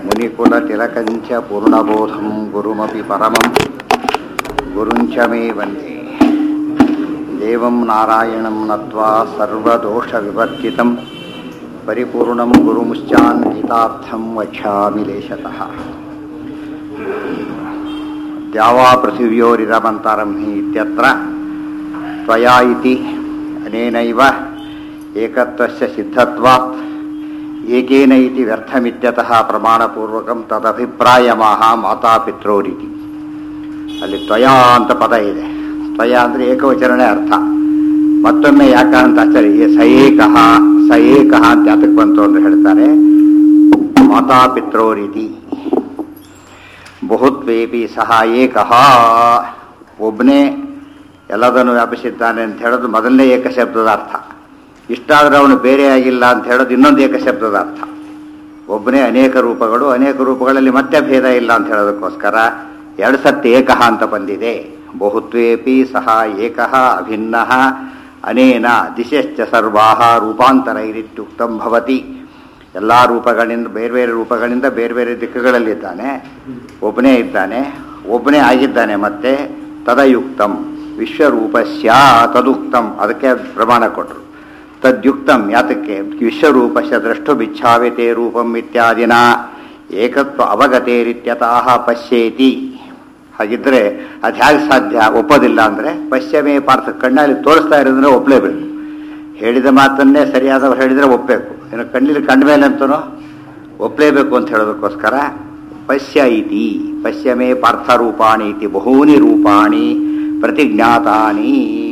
ಮುನಿಕುಲತಿಲಕಂಚ ಪೂರ್ಣಬೋಧಂ ಗುರುಮಪಿ ಪರಮಂ ಗುರುಂಚ ಮೇ ವಂದೇ ದೇವಂ ನಾರಾಯಣಂ ನತ್ವಾ ಸರ್ವದೋಷವಿವರ್ಜಿತಂ ಪರಿಪೂರ್ಣಂ ಗುರುಮುಶ್ಚಾನ್ ಗೀತಾರ್ಥಂ ವಕ್ಷ್ಯಾಮಿ ಲೇಶತಃ. ದ್ಯಾವಾ ಪೃಥಿವ್ಯೋರಿರಮಂತರಂ ಹಿ ಇತ್ಯತ್ರ ತ್ವಯಾ ಇತಿ ಅನೇನೈವ ಏಕತ್ವಸ್ಯ ಸಿದ್ಧತ್ವಾತ್ ಏಕೇನ ಇತಿ ವ್ಯರ್ಥಮಿತ್ಯತಃ ಪ್ರಮಾಣಪೂರ್ವಕಂ ತದಭಿಪ್ರಾಯಮಾಹ ಮಾತಾಪಿತ್ರೋರಿತಿ. ಅಲ್ಲಿ ತ್ವಯಾ ಅಂತ ಪದ ಇದೆ. ತ್ವಯಾ ಅಂದರೆ ಏಕವಚನನೇ ಅರ್ಥ. ಮತ್ತೊಮ್ಮೆ ಯಾಕ ಅಂತ ಆಚಾರ್ಯ ಸ ಏಕಃ ಅಂತ ಯಾತಕ್ಕೆ ಬಂತು ಅಂತ ಹೇಳ್ತಾರೆ. ಮಾತಾಪಿತ್ರೋರಿತಿ ಬಹುತ್ವೇಪಿ ಸಹ ಏಕಃ, ಒಬ್ಬನೇ ಎಲ್ಲದನ್ನು ವ್ಯಾಪಿಸಿದ್ದಾನೆ ಅಂತ ಹೇಳೋದು ಮೊದಲನೇ ಏಕಶಬ್ದದ ಅರ್ಥ. ಇಷ್ಟಾದರೂ ಅವನು ಬೇರೆಯಾಗಿಲ್ಲ ಅಂತ ಹೇಳೋದು ಇನ್ನೊಂದು ಏಕಶಬ್ದದ ಅರ್ಥ. ಒಬ್ಬನೇ ಅನೇಕ ರೂಪಗಳು, ಅನೇಕ ರೂಪಗಳಲ್ಲಿ ಮತ್ತೆ ಭೇದ ಇಲ್ಲ ಅಂತ ಹೇಳೋದಕ್ಕೋಸ್ಕರ ಎರಡು ಸತ್ಯ ಏಕಃ ಅಂತ ಬಂದಿದೆ. ಬಹುತ್ವೇಪಿ ಸಹ ಏಕಃ ಅಭಿನ್ನಃ ಅನೇನ ದಿಶಶ್ಚ ಸರ್ವಾಹ ರೂಪಾಂತರೈರಿತ್ಯುಕ್ತಂ ಭವತಿ. ಎಲ್ಲ ರೂಪಗಳಿಂದ ಬೇರೆ ಬೇರೆ ರೂಪಗಳಿಂದ ಬೇರೆ ಬೇರೆ ದಿಕ್ಕುಗಳಲ್ಲಿದ್ದಾನೆ, ಒಬ್ಬನೇ ಇದ್ದಾನೆ, ಒಬ್ಬನೇ ಆಗಿದ್ದಾನೆ. ಮತ್ತೆ ತದಯುಕ್ತಂ ವಿಶ್ವರೂಪಸ್ಯ ತದುಕ್ತಂ, ಅದಕ್ಕೆ ಪ್ರಮಾಣ ಕೊಟ್ಟರು. ತದ್ಯುಕ್ತಂ ಯಾತಕ್ಕೆ ವಿಶ್ವರೂಪಸ್ಯ ದ್ರಷ್ಟುಮಿಚ್ಛಾವಿತೆ ರೂಪಂ ಇತ್ಯಾದಿನ ಏಕತ್ವ ಅವಗತೇರಿತ್ಯತಃ ಪಶ್ಯೇತಿ. ಹಾಗಿದ್ರೆ ಅದು ಹೇಗೆ ಸಾಧ್ಯ? ಒಪ್ಪೋದಿಲ್ಲ ಅಂದರೆ ಪಶ್ಚಿಮೇ ಪಾರ್ಥ, ಕಣ್ಣಲ್ಲಿ ತೋರಿಸ್ತಾ ಇರೋದ್ರೆ ಒಪ್ಪಲೇಬೇಕು. ಹೇಳಿದ ಮಾತನ್ನೇ ಸರಿಯಾದವ್ರು ಹೇಳಿದರೆ ಒಪ್ಪಬೇಕು. ಇನ್ನು ಕಣ್ಣಲ್ಲಿ ಕಂಡ ಮೇಲೆ ಅಂತನೂ ಒಪ್ಪಲೇಬೇಕು ಅಂತ ಹೇಳೋದಕ್ಕೋಸ್ಕರ ಪಶ್ಯ ಇತಿ ಪಶ್ಯಮೇ ಪಾರ್ಥರೂಪಾಣಿ ಇತಿ ಬಹೂನಿ ರೂಪಾಣಿ ಪ್ರತಿಜ್ಞಾತಾನಿ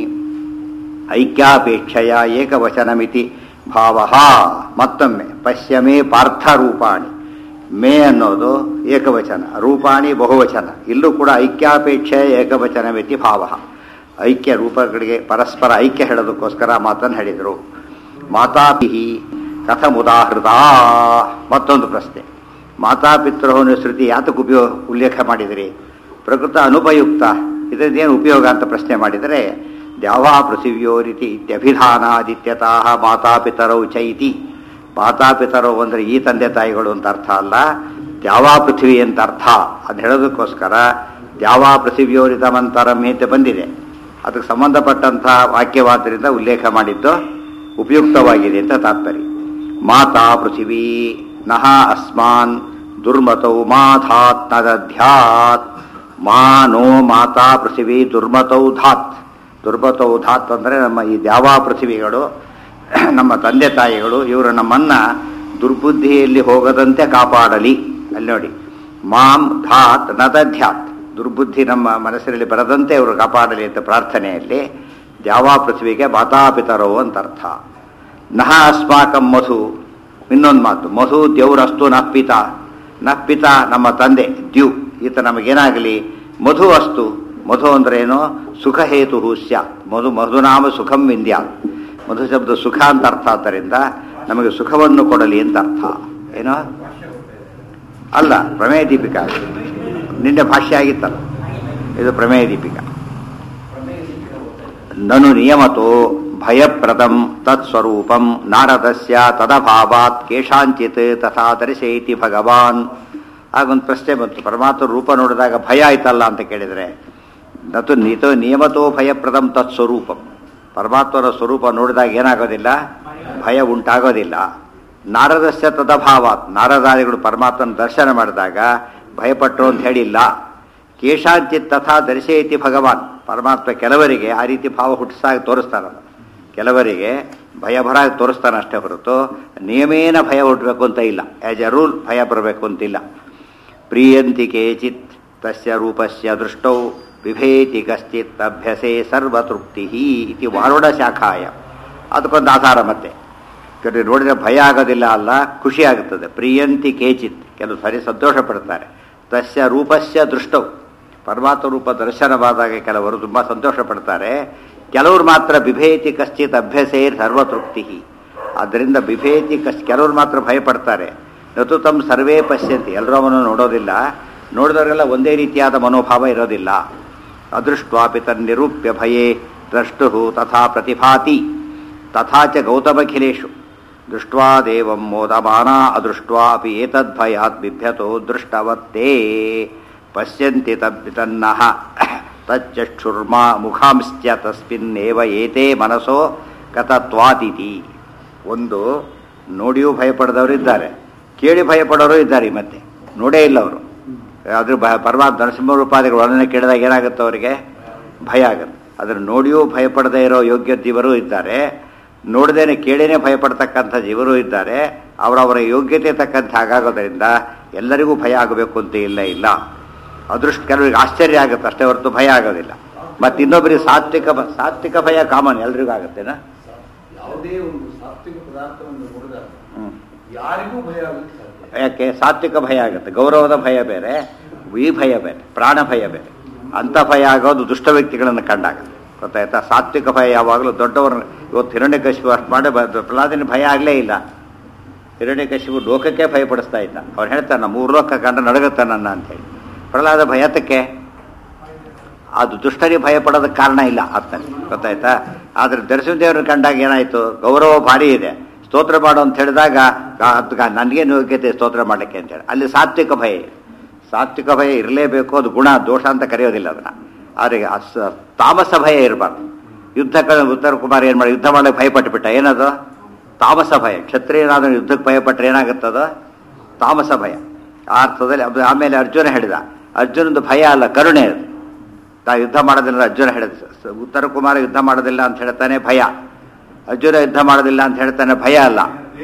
ಐಕ್ಯಾಪೇಕ್ಷೆಯ ಏಕವಚನಮಿತಿ ಭಾವ. ಮತ್ತೊಮ್ಮೆ ಪಶ್ಯಮೇ ಪಾರ್ಥರೂಪಾಣಿ, ಮೇ ಅನ್ನೋದು ಏಕವಚನ, ರೂಪಾಣಿ ಬಹುವಚನ. ಇಲ್ಲೂ ಕೂಡ ಐಕ್ಯಾಪೇಕ್ಷೆಯ ಏಕವಚನಮಿತಿ ಭಾವ. ಐಕ್ಯ ರೂಪಗಳಿಗೆ ಪರಸ್ಪರ ಐಕ್ಯ ಹೇಳೋದಕ್ಕೋಸ್ಕರ ಮಾತನ್ನು ಹೇಳಿದರು. ಮಾತಾಪಿಹಿ ಕಥಮುದಾಹೃತ. ಮತ್ತೊಂದು ಪ್ರಶ್ನೆ, ಮಾತಾಪಿತೃವನ್ನು ಶ್ರುತಿ ಯಾತಕ್ಕೆ ಉಲ್ಲೇಖ ಮಾಡಿದಿರಿ? ಪ್ರಕೃತ ಅನುಪಯುಕ್ತ, ಇದರದ್ದೇನು ಉಪಯೋಗ ಅಂತ ಪ್ರಶ್ನೆ ಮಾಡಿದರೆ, ದ್ಯಾವಾ ಪೃಥಿವ್ಯೋರಿತಿ ಇತ್ಯಭಿಧಾನಾದಿತ್ಯತಃ ಮಾತಾಪಿತರೌ ಚೈತಿ. ಮಾತಾಪಿತರೌ ಅಂದರೆ ಈ ತಂದೆ ತಾಯಿಗಳು ಅಂತ ಅರ್ಥ ಅಲ್ಲ, ದ್ಯಾವಾ ಪೃಥ್ವಿ ಅಂತ ಅರ್ಥ. ಅದು ಹೇಳೋದಕ್ಕೋಸ್ಕರ ದ್ಯಾವಾ ಪೃಥಿವ್ಯೋರಿತಮಂತರಂ ಅಂತ ಬಂದಿದೆ. ಅದಕ್ಕೆ ಸಂಬಂಧಪಟ್ಟಂಥ ವಾಕ್ಯವಾದ್ದರಿಂದ ಉಲ್ಲೇಖ ಮಾಡಿದ್ದು ಉಪಯುಕ್ತವಾಗಿದೆ ಅಂತ ತಾತ್ಪರ್ಯ. ಮಾತಾ ಪೃಥಿವೀ ನಹ ಅಸ್ಮಾನ್ ದುರ್ಮತೌ ಮಾಧಾತ್ ನದಧ್ಯಾತ್. ನೋ ಮಾತಾ ಪೃಥಿವೀ ದುರ್ಮತೌ ಧಾತ್. ದುರ್ಮತೌ ಧಾತ್ ಅಂದರೆ ನಮ್ಮ ಈ ದ್ಯಾವಾ ಪೃಥಿವಿಗಳು, ನಮ್ಮ ತಂದೆ ತಾಯಿಗಳು, ಇವರು ನಮ್ಮನ್ನು ದುರ್ಬುದ್ಧಿಯಲ್ಲಿ ಹೋಗದಂತೆ ಕಾಪಾಡಲಿ. ಅಲ್ಲಿ ನೋಡಿ, ಮಾಂ ಧಾತ್ ನದಧ್ಯಾತ್, ದುರ್ಬುದ್ಧಿ ನಮ್ಮ ಮನಸ್ಸಿನಲ್ಲಿ ಬರದಂತೆ ಇವರು ಕಾಪಾಡಲಿ ಅಂತ ಪ್ರಾರ್ಥನೆಯಲ್ಲಿ ದ್ಯಾವಾ ಪೃಥ್ವಿಗೆ ಮಾತಾಪಿತರವು ಅಂತ ಅರ್ಥ. ನಹ ಅಸ್ಮಾಕಂ ಮಧು. ಇನ್ನೊಂದು ಮಾತು, ಮಧು ದ್ಯೌರಸ್ತು ನಃಪಿತ. ನಃಪಿತ ನಮ್ಮ ತಂದೆ ದ್ಯು, ಈತ ನಮಗೇನಾಗಲಿ. ಮಧು ಅಸ್ತು, ಮಧು ಅಂದ್ರೆ ಏನು? ಸುಖ ಹೇತು ಸ್ಯಾತ್. ಮಧುನಾಮ ಸುಖಂ ವಿಂದ್ಯಾತ್. ಮಧು ಶಬ್ದ ಸುಖ ಅಂತ ಅರ್ಥ. ಆದ್ದರಿಂದ ನಮಗೆ ಸುಖವನ್ನು ಕೊಡಲಿ ಅಂತ ಅರ್ಥ. ಏನೋ ಅಲ್ಲ, ಪ್ರಮೇಯ ದೀಪಿಕಾ ನಿನ್ನೆ ಭಾಷ್ಯ ಆಗಿತ್ತಲ್ಲ, ಇದು ಪ್ರಮೇಯ ದೀಪಿಕಾ. ನನು ನಿಯಮತೋ ಭಯಪ್ರದಂ ತತ್ಸ್ವರೂಪಂ ನಾರದಸ್ಯ ತದಭಾವಾತ್ ಕೇಶಾಂಚಿತ್ ತಥಾ ದರ್ಶಯತಿ ಭಗವಾನ್. ಆಗೊಂದು ಪ್ರಶ್ನೆ ಬಂತು, ಪರಮಾತ್ಮ ರೂಪ ನೋಡಿದಾಗ ಭಯ ಆಯ್ತಲ್ಲ ಅಂತ ಕೇಳಿದರೆ, ನತು ನಿಯಮತೋ ಭಯಪ್ರದಂ ತತ್ಸ್ವರೂಪಂ. ಪರಮಾತ್ಮನ ಸ್ವರೂಪ ನೋಡಿದಾಗ ಏನಾಗೋದಿಲ್ಲ, ಭಯ ಉಂಟಾಗೋದಿಲ್ಲ. ನಾರದಸ್ಯ ತದಭಾವಾತ್, ನಾರದಾದಿಗಳು ಪರಮಾತ್ಮನ ದರ್ಶನ ಮಾಡಿದಾಗ ಭಯಪಟ್ಟರು ಅಂತ ಹೇಳಿಲ್ಲ. ಕೇಶಾಂಚಿತ್ ತಥಾ ದರ್ಶಯತಿ ಭಗವಾನ್. ಪರಮಾತ್ಮ ಕೆಲವರಿಗೆ ಆ ರೀತಿ ಭಾವ ಹುಟ್ಟಿಸಾಗಿ ತೋರಿಸ್ತಾನಲ್ಲ, ಕೆಲವರಿಗೆ ಭಯಭರಾಗಿ ತೋರಿಸ್ತಾನೆ ಅಷ್ಟೇ ಹೊರತು ನಿಯಮೇನ ಭಯ ಹುಟ್ಟಬೇಕು ಅಂತ ಇಲ್ಲ. ಆ್ಯಸ್ ಎ ರೂಲ್ ಭಯ ಬರಬೇಕು ಅಂತಿಲ್ಲ. ಪ್ರಿಯಂತಿ ಕೇಚಿತ್ ತಸ್ಯ ರೂಪಸ್ಯ ದೃಷ್ಟೌ ವಿಭೇತಿ ಕಶ್ಚಿತ್ ಅಭ್ಯಸೆ ಸರ್ವತೃಪ್ತಿ ಇತಿ ವಾರುಣ ಶಾಖಾಯ. ಅದಕ್ಕೊಂದು ಆಧಾರ. ಮತ್ತೆ ಕೆಲವು ನೋಡಿದರೆ ಭಯ ಆಗೋದಿಲ್ಲ ಅಲ್ಲ, ಖುಷಿ ಆಗುತ್ತದೆ. ಪ್ರಿಯಂತಿ ಕೇಚಿತ್, ಕೆಲವು ಸರಿ ಸಂತೋಷ ಪಡ್ತಾರೆ. ತಸ್ಯ ರೂಪಸ್ಯ ದೃಷ್ಟೌ, ಪರಮಾತ್ಮ ರೂಪ ದರ್ಶನವಾದಾಗ ಕೆಲವರು ತುಂಬ ಸಂತೋಷ ಪಡ್ತಾರೆ. ಕೆಲವರು ಮಾತ್ರ ಬಿಭೇತಿ ಕಶ್ಚಿತ್ ಅಭ್ಯಸೇರ್ ಸರ್ವತೃಪ್ತಿ. ಆದ್ದರಿಂದ ಬಿಭೇತಿ ಕೆಲವರು ಮಾತ್ರ ಭಯಪಡ್ತಾರೆ. ನತು ತಮ್ ಸರ್ವೇ ಪಶ್ಯಂತಿ, ಎಲ್ಲರೂ ಅವನು ನೋಡೋದಿಲ್ಲ. ನೋಡಿದವರೆಲ್ಲ ಒಂದೇ ರೀತಿಯಾದ ಮನೋಭಾವ ಇರೋದಿಲ್ಲ. ಅದೃಷ್ಟ್ವಾಪಿ ತನ್ನಿರೂಪ್ಯ ಭಯೇ ದ್ರಷ್ಟು ತಥಾ ಪ್ರತಿಭಾತಿ. ತಥಾಚ ಗೌತಮಖಿಲೇಶು, ದೃಷ್ಟ್ವಾ ದೇವಂ ಮೋದಮಾನ ಅದೃಷ್ಟ್ವಾ ಅಪಿ ಏತದ್ಭಯಾತ್ ಬಿಭ್ಯತೋ ದೃಷ್ಟವತ್ತೇ ಪಶ್ಯಂತಿ ತನ್ನಃ ತಚ್ಚಕ್ಷುರ್ಮಾ ಮುಖಾಂಶ್ಚ ತಸ್ಮಿನ್ನೇವ ಏತೇ ಮನಸೋ ಗತತ್ವಾತಿಥಿ. ಒಂದು ನೋಡಿಯೂ ಭಯಪಡದವರು ಇದ್ದಾರೆ, ಕೇಳಿ ಭಯಪಡೋರು ಇದ್ದಾರೆ. ಮತ್ತೆ ನೋಡೇ ಇಲ್ಲ ಅವರು. ಅದ್ರ ಪರಮಾತ್ಮ ನರಸಿಂಹ ರೂಪಾದಿಗಳು ವರ್ಣನೆ ಕೇಳಿದಾಗ ಏನಾಗುತ್ತೆ ಅವರಿಗೆ? ಭಯ ಆಗುತ್ತೆ. ಅದನ್ನು ನೋಡಿಯೂ ಭಯಪಡದೇ ಇರೋ ಯೋಗ್ಯ ಜೀವರು ಇದ್ದಾರೆ, ನೋಡದೇನೆ ಕೇಳಿನೇ ಭಯಪಡ್ತಕ್ಕಂಥ ಜೀವರು ಇದ್ದಾರೆ. ಅವರವರ ಯೋಗ್ಯತೆ ತಕ್ಕಂಥ ಹಾಗಾಗೋದ್ರಿಂದ ಎಲ್ಲರಿಗೂ ಭಯ ಆಗಬೇಕು ಅಂತ ಇಲ್ಲ. ಅದೃಷ್ಟ ಕೆಲವರಿಗೆ ಆಶ್ಚರ್ಯ ಆಗುತ್ತೆ ಅಷ್ಟೇ ಹೊರತು ಭಯ ಆಗೋದಿಲ್ಲ. ಮತ್ತು ಇನ್ನೊಬ್ಬರಿಗೆ ಸಾತ್ವಿಕ ಭಯ ಕಾಮನ್ ಎಲ್ರಿಗೂ ಆಗುತ್ತೇನಾ? ಯಾವುದೇ ಒಂದು ಸಾತ್ವಿಕ ಪದಾರ್ಥವನ್ನು ನೋಡಿದಾಗ ಯಾರಿಗೂ ಭಯ ಆಗುತ್ತೆ. ಯಾಕೆ? ಸಾತ್ವಿಕ ಭಯ ಆಗುತ್ತೆ. ಗೌರವದ ಭಯ ಬೇರೆ, ಈ ಭಯ ಬೇರೆ, ಪ್ರಾಣ ಭಯ ಬೇರೆ. ಅಂಥ ಭಯ ಆಗೋದು ದುಷ್ಟ ವ್ಯಕ್ತಿಗಳನ್ನು ಕಂಡಾಗ ಗೊತ್ತಾಯ್ತಾ? ಸಾತ್ವಿಕ ಭಯ ಯಾವಾಗಲೂ ದೊಡ್ಡವ್ರನ್ನ. ಇವತ್ತು ಹಿರಣ್ಯಕಶಿಪು ಅಷ್ಟು ಮಾಡಿ ಪ್ರಹ್ಲಾದನ ಭಯ ಆಗಲೇ ಇಲ್ಲ. ಹಿರಣ್ಯಕಶಿಪು ಲೋಕಕ್ಕೆ ಭಯಪಡಿಸ್ತಾ ಇದ್ದ. ಅವ್ರು ಹೇಳ್ತಾನೆ 3 ಲೋಕ ಕಂಡ ನಡಗುತ್ತ ನನ್ನ ಅಂತೇಳಿ. ಪ್ರಹ್ಲಾದ ಭಯತಕ್ಕೆ ಅದು ದುಷ್ಟರಿಗೆ ಭಯ ಪಡೋದಕ್ಕೆ ಕಾರಣ ಇಲ್ಲ ಆತನಲ್ಲಿ, ಗೊತ್ತಾಯ್ತಾ? ಆದರೆ ನರಸಿಂಹದೇವರನ್ನು ಕಂಡಾಗ ಏನಾಯಿತು? ಗೌರವ ಭಾರಿ ಇದೆ, ಸ್ತೋತ್ರ ಮಾಡು ಅಂತ ಹೇಳಿದಾಗ ನನಗೇನು ಯೋಗ್ಯತೆ ಸ್ತೋತ್ರ ಮಾಡಲಿಕ್ಕೆ ಅಂತೇಳಿ. ಅಲ್ಲಿ ಸಾತ್ವಿಕ ಭಯ. ಸಾತ್ವಿಕ ಭಯ ಇರಲೇಬೇಕು, ಅದು ಗುಣ, ದೋಷ ಅಂತ ಕರೆಯೋದಿಲ್ಲ ಅದನ್ನು. ಆದರೆ ತಾಮಸ ಭಯ ಇರಬಾರ್ದು. ಉತ್ತರ ಕುಮಾರ್ ಏನು ಮಾಡಿ ಯುದ್ಧ ಮಾಡಲಿಕ್ಕೆ ಭಯಪಟ್ಟುಬಿಟ್ಟ. ಏನದು? ತಾಮಸ ಭಯ. ಕ್ಷತ್ರಿಯನಾದ ಯುದ್ಧಕ್ಕೆ ಭಯಪಟ್ಟರೆ ಏನಾಗುತ್ತದು? ತಾಮಸ ಭಯ. ಆ ಅರ್ಥದಲ್ಲಿ ಆಮೇಲೆ ಅರ್ಜುನ ಹೇಳಿದ, ಅರ್ಜುನಂದು ಭಯ ಅಲ್ಲ, ಕರುಣೆ ಅದು. ತಾ ಯುದ್ಧ ಮಾಡೋದಿಲ್ಲ ಅರ್ಜುನ ಹೇಳಿದ. ಉತ್ತರ ಕುಮಾರ ಯುದ್ಧ ಮಾಡೋದಿಲ್ಲ ಅಂತ ಹೇಳ್ತಾನೆ ಭಯ, ಅರ್ಜುನ ಯುದ್ಧ ಮಾಡೋದಿಲ್ಲ ಅಂತ ಹೇಳ್ತಾನೆ ಭಯ ಅಲ್ಲ.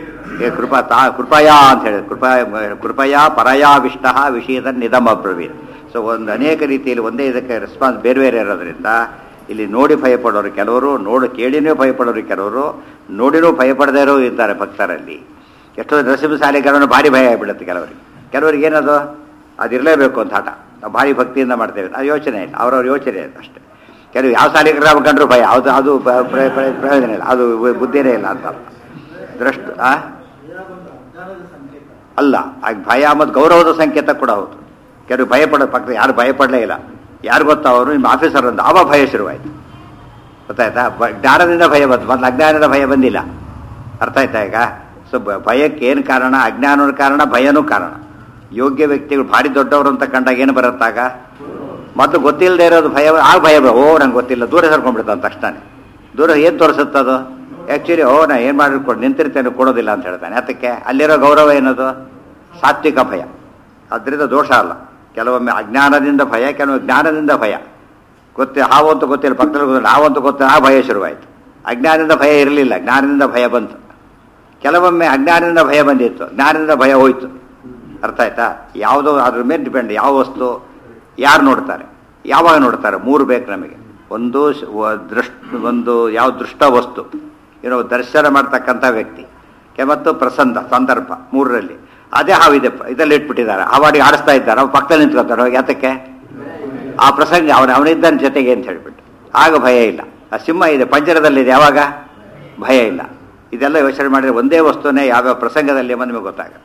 ಕೃಪಯಾ ಅಂತ ಹೇಳಿದ. ಕೃಪಯಾ ಪರಯಾವಿಷ್ಟ ವಿಷಯದ ನಿಧಮಬ್ರವೀತ್. ಸೊ ಒಂದು ಅನೇಕ ರೀತಿಯಲ್ಲಿ ಒಂದೇ ಇದಕ್ಕೆ ರೆಸ್ಪಾನ್ಸ್ ಬೇರೆ ಬೇರೆ ಇರೋದ್ರಿಂದ ಇಲ್ಲಿ ನೋಡಿ ಭಯಪಡೋರು ಕೆಲವರು, ಕೇಳಿನೂ ಭಯಪಡೋರು ಕೆಲವರು, ನೋಡಿನೂ ಭಯಪಡದೇ ಇರೋ ಇದ್ದಾರೆ ಭಕ್ತರಲ್ಲಿ. ಎಷ್ಟೋ ನರಸಿಂಹ ಶಾಲೆಗಳನ್ನು ಭಾರಿ ಭಯ ಆಗಿಬಿಡುತ್ತೆ ಕೆಲವರಿಗೆ ಏನದು? ಅದಿರಲೇಬೇಕು ಅಂತ ಹಠ. ನಾವು ಭಾರಿ ಭಕ್ತಿಯಿಂದ ಮಾಡ್ತೇವೆ, ಅದು ಯೋಚನೆ ಇಲ್ಲ, ಅವ್ರವ್ರ ಯೋಚನೆ ಇದೆ ಅಷ್ಟೇ. ಕೆಲವು ಯಾವ ಶಾಲೆಗೆ ಕಂಡ್ರು ಭಯ, ಅದು ಪ್ರಯೋಜನ ಇಲ್ಲ, ಅದು ಬುದ್ಧಿನೇ ಇಲ್ಲ ಅಂತ ಅಲ್ಲ. ಭಯ ಮತ್ತು ಗೌರವದ ಸಂಕೇತ ಕೂಡ ಹೌದು. ಕೆಲವು ಭಯಪಡೋದು ಪಕ್ಕ ಯಾರು ಭಯಪಡಲೇ ಇಲ್ಲ. ಯಾರು ಗೊತ್ತಾ? ಅವರು ನಿಮ್ಮ ಆಫೀಸರ್ ಅಂತ ಆವಾಗ ಭಯ ಶುರುವಾಯಿತು, ಗೊತ್ತಾಯ್ತಾ? ಜ್ಞಾನದಿಂದ ಭಯ ಬಂತು, ಮೊದಲು ಅಜ್ಞಾನದ ಭಯ ಬಂದಿಲ್ಲ. ಅರ್ಥ ಆಯ್ತಾ ಈಗ? ಸೊ ಭಯಕ್ಕೆ ಏನು ಕಾರಣ? ಅಜ್ಞಾನದ ಕಾರಣ, ಭಯನೂ ಕಾರಣ. ಯೋಗ್ಯ ವ್ಯಕ್ತಿಗಳು ಭಾರಿ ದೊಡ್ಡವರು ಅಂತ ಕಂಡಾಗ ಏನು ಬರುತ್ತಾಗ? ಮೊದಲು ಗೊತ್ತಿಲ್ಲದೆ ಇರೋದು ಭಯ, ಭಯ ನಂಗೆ ಗೊತ್ತಿಲ್ಲ, ದೂರ ಸರ್ಕೊಂಡ್ಬಿಡ್ತಾನೆ ತಕ್ಷಣ. ದೂರ ಏನು ತೋರಿಸುತ್ತದು? ಆ್ಯಕ್ಚುಲಿ ನಾ ಏನು ಮಾಡಿರ್ಕೊಂಡು ನಿಂತಿರ್ತೇನೆ, ಕೊಡೋದಿಲ್ಲ ಅಂತ ಹೇಳ್ತಾನೆ. ಅದಕ್ಕೆ ಅಲ್ಲಿರೋ ಗೌರವ ಏನದು? ಸಾತ್ವಿಕ ಭಯ. ಅದರಿಂದ ದೋಷ ಅಲ್ಲ. ಕೆಲವೊಮ್ಮೆ ಅಜ್ಞಾನದಿಂದ ಭಯ, ಕೆಲವೊಮ್ಮೆ ಜ್ಞಾನದಿಂದ ಭಯ. ಹಾವಂತೂ ಗೊತ್ತಿಲ್ಲ, ಪಕ್ಕದಲ್ಲಿ ಹಾವಂತೂ ಗೊತ್ತಿಲ್ಲ, ಆ ಭಯ ಶುರುವಾಯಿತು. ಅಜ್ಞಾನದಿಂದ ಭಯ ಇರಲಿಲ್ಲ, ಜ್ಞಾನದಿಂದ ಭಯ ಬಂತು. ಕೆಲವೊಮ್ಮೆ ಅಜ್ಞಾನದಿಂದ ಭಯ ಬಂದಿತ್ತು, ಜ್ಞಾನದಿಂದ ಭಯ ಹೋಯ್ತು. ಅರ್ಥ ಆಯ್ತಾ? ಯಾವುದೋ ಅದ್ರ ಮೇಲೆ ಡಿಪೆಂಡ್. ಯಾವ ವಸ್ತು ಯಾರು ನೋಡ್ತಾರೆ, ಯಾವಾಗ ನೋಡ್ತಾರೆ? 3 ಬೇಕು ನಮಗೆ. ಒಂದು ಯಾವ ದೃಷ್ಟ ವಸ್ತು, ದರ್ಶನ ಮಾಡ್ತಕ್ಕಂಥ ವ್ಯಕ್ತಿ, ಮತ್ತು ಸಂದರ್ಭ. 3ರಲ್ಲಿ ಅದೇ ಹಾವಿದೆ, ಇದರಲ್ಲಿ ಇಟ್ಬಿಟ್ಟಿದ್ದಾರೆ, ಹಾವಾಡಿಗೆ ಆಡಿಸ್ತಾ ಇದ್ದಾರೆ, ಅವ್ರು ಪಕ್ಕದಲ್ಲಿ ನಿಂತ್ಕೊತಾರೆ. ಹೋಗಿ ಯಾತಕ್ಕೆ? ಆ ಪ್ರಸಂಗ ಅವನಿದ್ದಾನ ಜೊತೆಗೆ ಅಂತ ಹೇಳ್ಬಿಟ್ಟು, ಆಗ ಭಯ ಇಲ್ಲ. ಆ ಸಿಂಹ ಇದೆ, ಪಂಜರದಲ್ಲಿದೆ, ಯಾವಾಗ? ಭಯ ಇಲ್ಲ. ಇದೆಲ್ಲ ಯೋಚನೆ ಮಾಡಿದ್ರೆ ಒಂದೇ ವಸ್ತುನೇ ಯಾವ್ಯಾವ ಪ್ರಸಂಗದಲ್ಲಿ ಎಂಬ ನಿಮಗೆ ಗೊತ್ತಾಗುತ್ತೆ.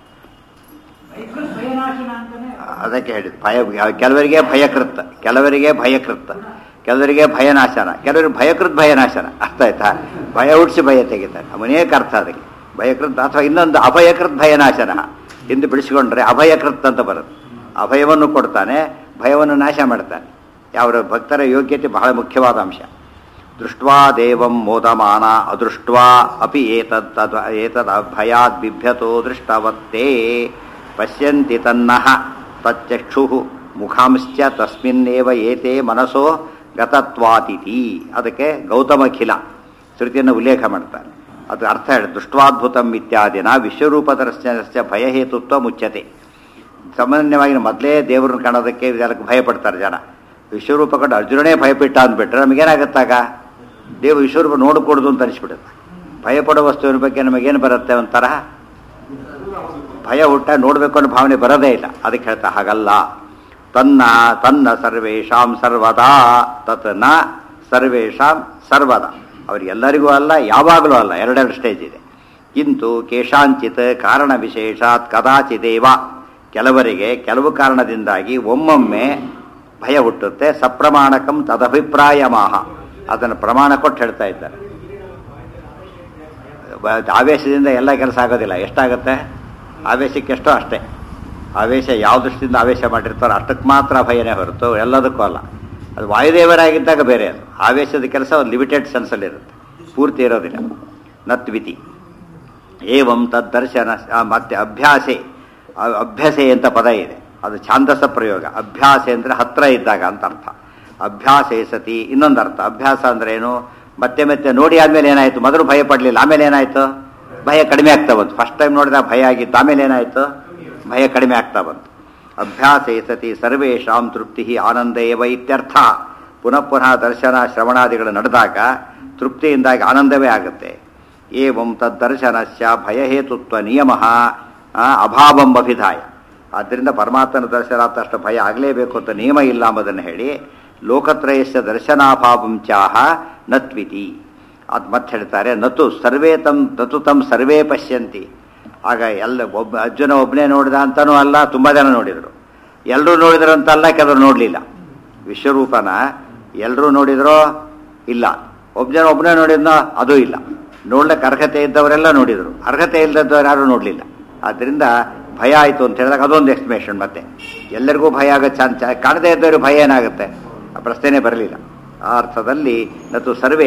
ಅದಕ್ಕೆ ಹೇಳಿದ್ದು ಭಯ. ಕೆಲವರಿಗೆ ಭಯಕೃತ್, ಕೆಲವರಿಗೆ ಭಯನಾಶನ, ಕೆಲವರಿಗೆ ಭಯನಾಶನ. ಅರ್ಥ ಆಯ್ತಾ? ಭಯ ಹುಟ್ಟಿಸಿ ಭಯ ತೆಗಿತಾರೆ, ಅನೇಕ ಅರ್ಥ ಅದಕ್ಕೆ. ಭಯಕೃತ್ ಅಥವಾ ಇನ್ನೊಂದು ಅಭಯಕೃತ್ ಭಯನಾಶನ ಎಂದು ಬಿಡಿಸಿಕೊಂಡ್ರೆ ಅಭಯಕೃತ್ ಅಂತ ಬರುತ್ತೆ. ಅಭಯವನ್ನು ಕೊಡ್ತಾನೆ, ಭಯವನ್ನು ನಾಶ ಮಾಡ್ತಾನೆ. ಯಾವ ಭಕ್ತರ ಯೋಗ್ಯತೆ ಬಹಳ ಮುಖ್ಯವಾದ ಅಂಶ. ದೃಷ್ಟ್ವಾ ದೇವಂ ಮೋದಮಾನ ಅದೃಷ್ಟ್ವಾ ಅಪಿ ಏತದ್ ಭಯಾದ್ ಬಿಭ್ಯತೋ ದೃಷ್ಟವತ್ತೇ ಪಶ್ಯಂತಿ ತನ್ನಃ ತಚ್ಚಕ್ಷುಃ ಮುಖಾಂಶ್ಚ ತಸ್ಮಿನ್ನೇವ ಏತೇ ಮನಸೋ ಗತತ್ವಾತಿಥಿ. ಅದಕ್ಕೆ ಗೌತಮಖಿಲ ಶ್ರುತಿಯನ್ನು ಉಲ್ಲೇಖ ಮಾಡ್ತಾರೆ. ಅದು ಅರ್ಥ ಹೇಳಿ ದೃಷ್ಟ್ವಾದ್ಭುತಂ ಇತ್ಯಾದಿನ ವಿಶ್ವರೂಪದರ್ಶನಸ್ಯ ಭಯಹೇತುತ್ವ ಮುಚ್ಚತೆ. ಸಾಮಾನ್ಯವಾಗಿ ಮೊದಲೇ ದೇವರನ್ನು ಕಾಣೋದಕ್ಕೆ ಇದಕ್ಕೆ ಭಯಪಡ್ತಾರೆ ಜನ. ವಿಶ್ವರೂಪ ಕಂಡು ಅರ್ಜುನನೇ ಭಯಪಟ್ಟ ಅಂದ್ಬಿಟ್ರೆ ನಮಗೇನಾಗತ್ತಾಗ? ದೇವ ವಿಶ್ವರೂಪ ನೋಡಿಕೊಡುದು ಅಂತ ಅನಿಸ್ಬಿಡುತ್ತೆ. ಭಯಪಡೋ ವಸ್ತುವಿನ ಬಗ್ಗೆ ನಮಗೇನು ಬರುತ್ತೆ? ಒಂಥರ ಭಯ ಹುಟ್ಟ ನೋಡಬೇಕು ಅನ್ನೋ ಭಾವನೆ ಬರೋದೇ ಇಲ್ಲ. ಅದಕ್ಕೆ ಹೇಳ್ತಾ ಹಾಗಲ್ಲ. ತನ್ನ ಸರ್ವೇಷಾಂ ಸರ್ವದಾ ತತ್ ನ ಸರ್ವೇಷಾಂ ಸರ್ವದಾ. ಅವರಿಗೆಲ್ಲರಿಗೂ ಅಲ್ಲ, ಯಾವಾಗಲೂ ಅಲ್ಲ. 2 ಸ್ಟೇಜ್ ಇದೆ. ಕಿಂತು ಕೇಶಾಂಚಿತ್ ಕಾರಣ ವಿಶೇಷಾತ್ ಕದಾಚಿದೇವ. ಕೆಲವರಿಗೆ ಕೆಲವು ಕಾರಣದಿಂದಾಗಿ ಒಮ್ಮೊಮ್ಮೆ ಭಯ ಹುಟ್ಟುತ್ತೆ. ಸಪ್ರಮಾಣಕಂ ತದಭಿಪ್ರಾಯಮಾಹ. ಅದನ್ನು ಪ್ರಮಾಣ ಕೊಟ್ಟು ಹೇಳ್ತಾ ಇದ್ದಾರೆ. ಆವೇಶದಿಂದ ಎಲ್ಲ ಕೆಲಸ ಆಗೋದಿಲ್ಲ. ಎಷ್ಟಾಗುತ್ತೆ ಆವೇಶಕ್ಕೆ ಎಷ್ಟೋ ಅಷ್ಟೇ. ಆವೇಶ ಯಾವ ದೃಷ್ಟಿಯಿಂದ ಆವೇಶ ಮಾಡಿರ್ತಾರೋ ಅಷ್ಟಕ್ಕೆ ಮಾತ್ರ ಭಯನೇ ಹೊರತು ಎಲ್ಲದಕ್ಕೂ ಅಲ್ಲ. ಅದು ವಾಯುದೇವರಾಗಿದ್ದಾಗ ಬೇರೆ. ಅದು ಆವೇಶದ ಕೆಲಸ ಒಂದು ಲಿಮಿಟೆಡ್ ಸೆನ್ಸಲ್ಲಿರುತ್ತೆ, ಪೂರ್ತಿ ಇರೋದಿಲ್ಲ. ನತ್ವಿತಿ ಏವಂ ತದ್ದರ್ಶನ. ಮತ್ತೆ ಅಭ್ಯಾಸೆ, ಅಭ್ಯಾಸೆ ಅಂತ ಪದ ಇದೆ, ಅದು ಛಾಂದಸ ಪ್ರಯೋಗ. ಅಭ್ಯಾಸ ಅಂದರೆ ಹತ್ರ ಇದ್ದಾಗ ಅಂತ ಅರ್ಥ. ಅಭ್ಯಾಸೇ ಸತಿ ಇನ್ನೊಂದು ಅರ್ಥ. ಅಭ್ಯಾಸ ಅಂದ್ರೆ ಏನು? ಮತ್ತೆ ಮತ್ತೆ ನೋಡಿ ಆದಮೇಲೆ ಏನಾಯಿತು, ಮೊದಲು ಭಯ ಪಡಲಿಲ್ಲ, ಆಮೇಲೆ ಏನಾಯಿತು ಭಯ ಕಡಿಮೆ ಆಗ್ತಾ ಬಂತು. ಫಸ್ಟ್ ಟೈಮ್ ನೋಡಿದಾಗ ಭಯ ಆಗಿತ್ತು, ಆಮೇಲೆ ಏನಾಯಿತು ಭಯ ಕಡಿಮೆ ಆಗ್ತಾ ಬಂತು. ಅಭ್ಯಾಸೇ ಸತಿ ಸರ್ವೇಷಾಂ ತೃಪ್ತಿ ಆನಂದೇವ ಇತ್ಯರ್ಥ. ಪುನಃ ಪುನಃ ದರ್ಶನ ಶ್ರವಣಾದಿಗಳು ನಡೆದಾಗ ತೃಪ್ತಿಯಿಂದಾಗಿ ಆನಂದವೇ ಆಗುತ್ತೆ. ಏವಂ ತದ್ದರ್ಶನಸ್ಯ ಭಯಹೇತುತ್ವ ನಿಯಮ ಅಭಾವಂ ಅಭಿಧಾಯ. ಆದ್ದರಿಂದ ಪರಮಾತ್ಮನ ದರ್ಶನ ಅಷ್ಟು ಭಯ ಆಗಲೇಬೇಕು ಅಂತ ನಿಯಮ ಇಲ್ಲ ಎಂಬುದನ್ನು ಹೇಳಿ ಲೋಕತ್ರಯಸ್ಯ ದರ್ಶನಾಭಾವಂ ಚಾಹ ನತ್ವಿತಿ. ಅದು ಮತ್ತೆ ಹೇಳ್ತಾರೆ, ನತು ತಂ ಸರ್ವೇ ಪಶ್ಯಂತಿ. ಆಗ ಎಲ್ಲ ಅರ್ಜುನ ಒಬ್ಬನೇ ನೋಡಿದ ಅಂತನೂ ಅಲ್ಲ, ತುಂಬ ಜನ ನೋಡಿದರು. ಎಲ್ಲರೂ ನೋಡಿದ್ರು ಅಂತಲ್ಲ, ಕೆಲವರು ನೋಡಲಿಲ್ಲ. ವಿಶ್ವರೂಪನ ಎಲ್ಲರೂ ನೋಡಿದ್ರೋ ಇಲ್ಲ, ಒಬ್ಬನೇ ನೋಡಿದ್ನೋ ಅದೂ ಇಲ್ಲ. ನೋಡ್ಲಿಕ್ಕೆ ಅರ್ಹತೆ ಇದ್ದವರೆಲ್ಲ ನೋಡಿದರು, ಅರ್ಹತೆ ಇಲ್ಲದವ್ರು ಯಾರೂ ನೋಡಲಿಲ್ಲ. ಆದ್ದರಿಂದ ಭಯ ಆಯಿತು ಅಂತ ಹೇಳಿದಾಗ ಅದೊಂದು ಎಕ್ಸ್ಪ್ಲೇಷನ್. ಮತ್ತೆ ಎಲ್ಲರಿಗೂ ಭಯ ಆಗೋ ಕಾಣದೇ ಇದ್ದವರು ಭಯ ಏನಾಗುತ್ತೆ, ಆ ಪ್ರಶ್ನೆನೇ ಬರಲಿಲ್ಲ. ಆ ಅರ್ಥದಲ್ಲಿ ನತು ಸರ್ವೇ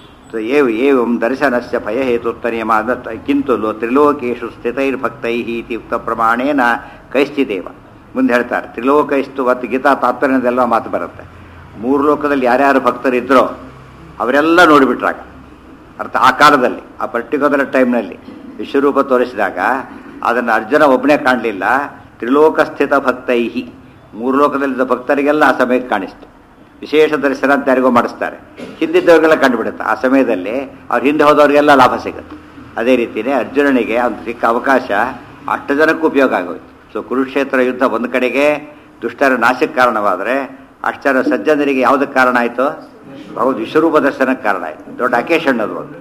ಏವಂ ದರ್ಶನಸ್ಯ ಭಯಹೇತುತ್ವ ನಿಯಮ ಕಿಂತು ತ್ರಿಲೋಕೇಶು ಸ್ಥಿತೈರ್ಭಕ್ತೈ ಇತಿ ಉಕ್ತ ಪ್ರಮಾಣೇನ ಕೈಶ್ಚಿದೇವ. ಮುಂದೆ ಹೇಳ್ತಾರೆ ತ್ರಿಲೋಕೈಸ್ತು. ಮತ್ತು ಗೀತಾ ತಾತ್ಪರ್ಯದೆಲ್ಲ ಮಾತು ಬರುತ್ತೆ. 3 ಲೋಕದಲ್ಲಿ ಯಾರ್ಯಾರು ಭಕ್ತರಿದ್ದರೋ ಅವರೆಲ್ಲ ನೋಡಿಬಿಟ್ರಾಗ ಅರ್ಥ. ಆ ಕಾಲದಲ್ಲಿ ಆ ಪರ್ಟಿಕ್ಯುಲರ್ ಟೈಮ್ನಲ್ಲಿ ವಿಶ್ವರೂಪ ತೋರಿಸಿದಾಗ ಅದನ್ನು ಅರ್ಜುನ ಒಬ್ಬನೇ ಕಾಣಲಿಲ್ಲ, ತ್ರಿಲೋಕ ಸ್ಥಿತ ಭಕ್ತೈಹಿ 3 ಲೋಕದಲ್ಲಿದ್ದ ಭಕ್ತರಿಗೆಲ್ಲ ಆ ಸಮಯಕ್ಕೆ ಕಾಣಿಸ್ತು. ವಿಶೇಷ ದರ್ಶನ ಅಂತ ಯಾರಿಗೋ ಮಾಡಿಸ್ತಾರೆ, ಹಿಂದಿದ್ದವ್ರಿಗೆಲ್ಲ ಕಂಡುಬಿಡುತ್ತೆ. ಆ ಸಮಯದಲ್ಲಿ ಅವ್ರ ಹಿಂದೆ ಹೋದವ್ರಿಗೆಲ್ಲ ಲಾಭ ಸಿಗುತ್ತೆ. ಅದೇ ರೀತಿಯೇ ಅರ್ಜುನನಿಗೆ ಒಂದು ಸಿಕ್ಕ ಅವಕಾಶ 8 ಜನಕ್ಕೂ ಉಪಯೋಗ ಆಗೋಯ್ತು. ಸೊ ಕುರುಕ್ಷೇತ್ರ ಯುದ್ಧ ಒಂದು ಕಡೆಗೆ ದುಷ್ಟರ ನಾಶಕ್ಕೆ ಕಾರಣವಾದರೆ 8 ಜನ ಸಜ್ಜನರಿಗೆ ಯಾವುದಕ್ಕೆ ಕಾರಣ ಆಯಿತು? ಹೌದು, ವಿಶ್ವರೂಪ ದರ್ಶನಕ್ಕೆ ಕಾರಣ ಆಯಿತು. ದೊಡ್ಡ ಅಕೇಶನ್ ಅದು ಒಂದು.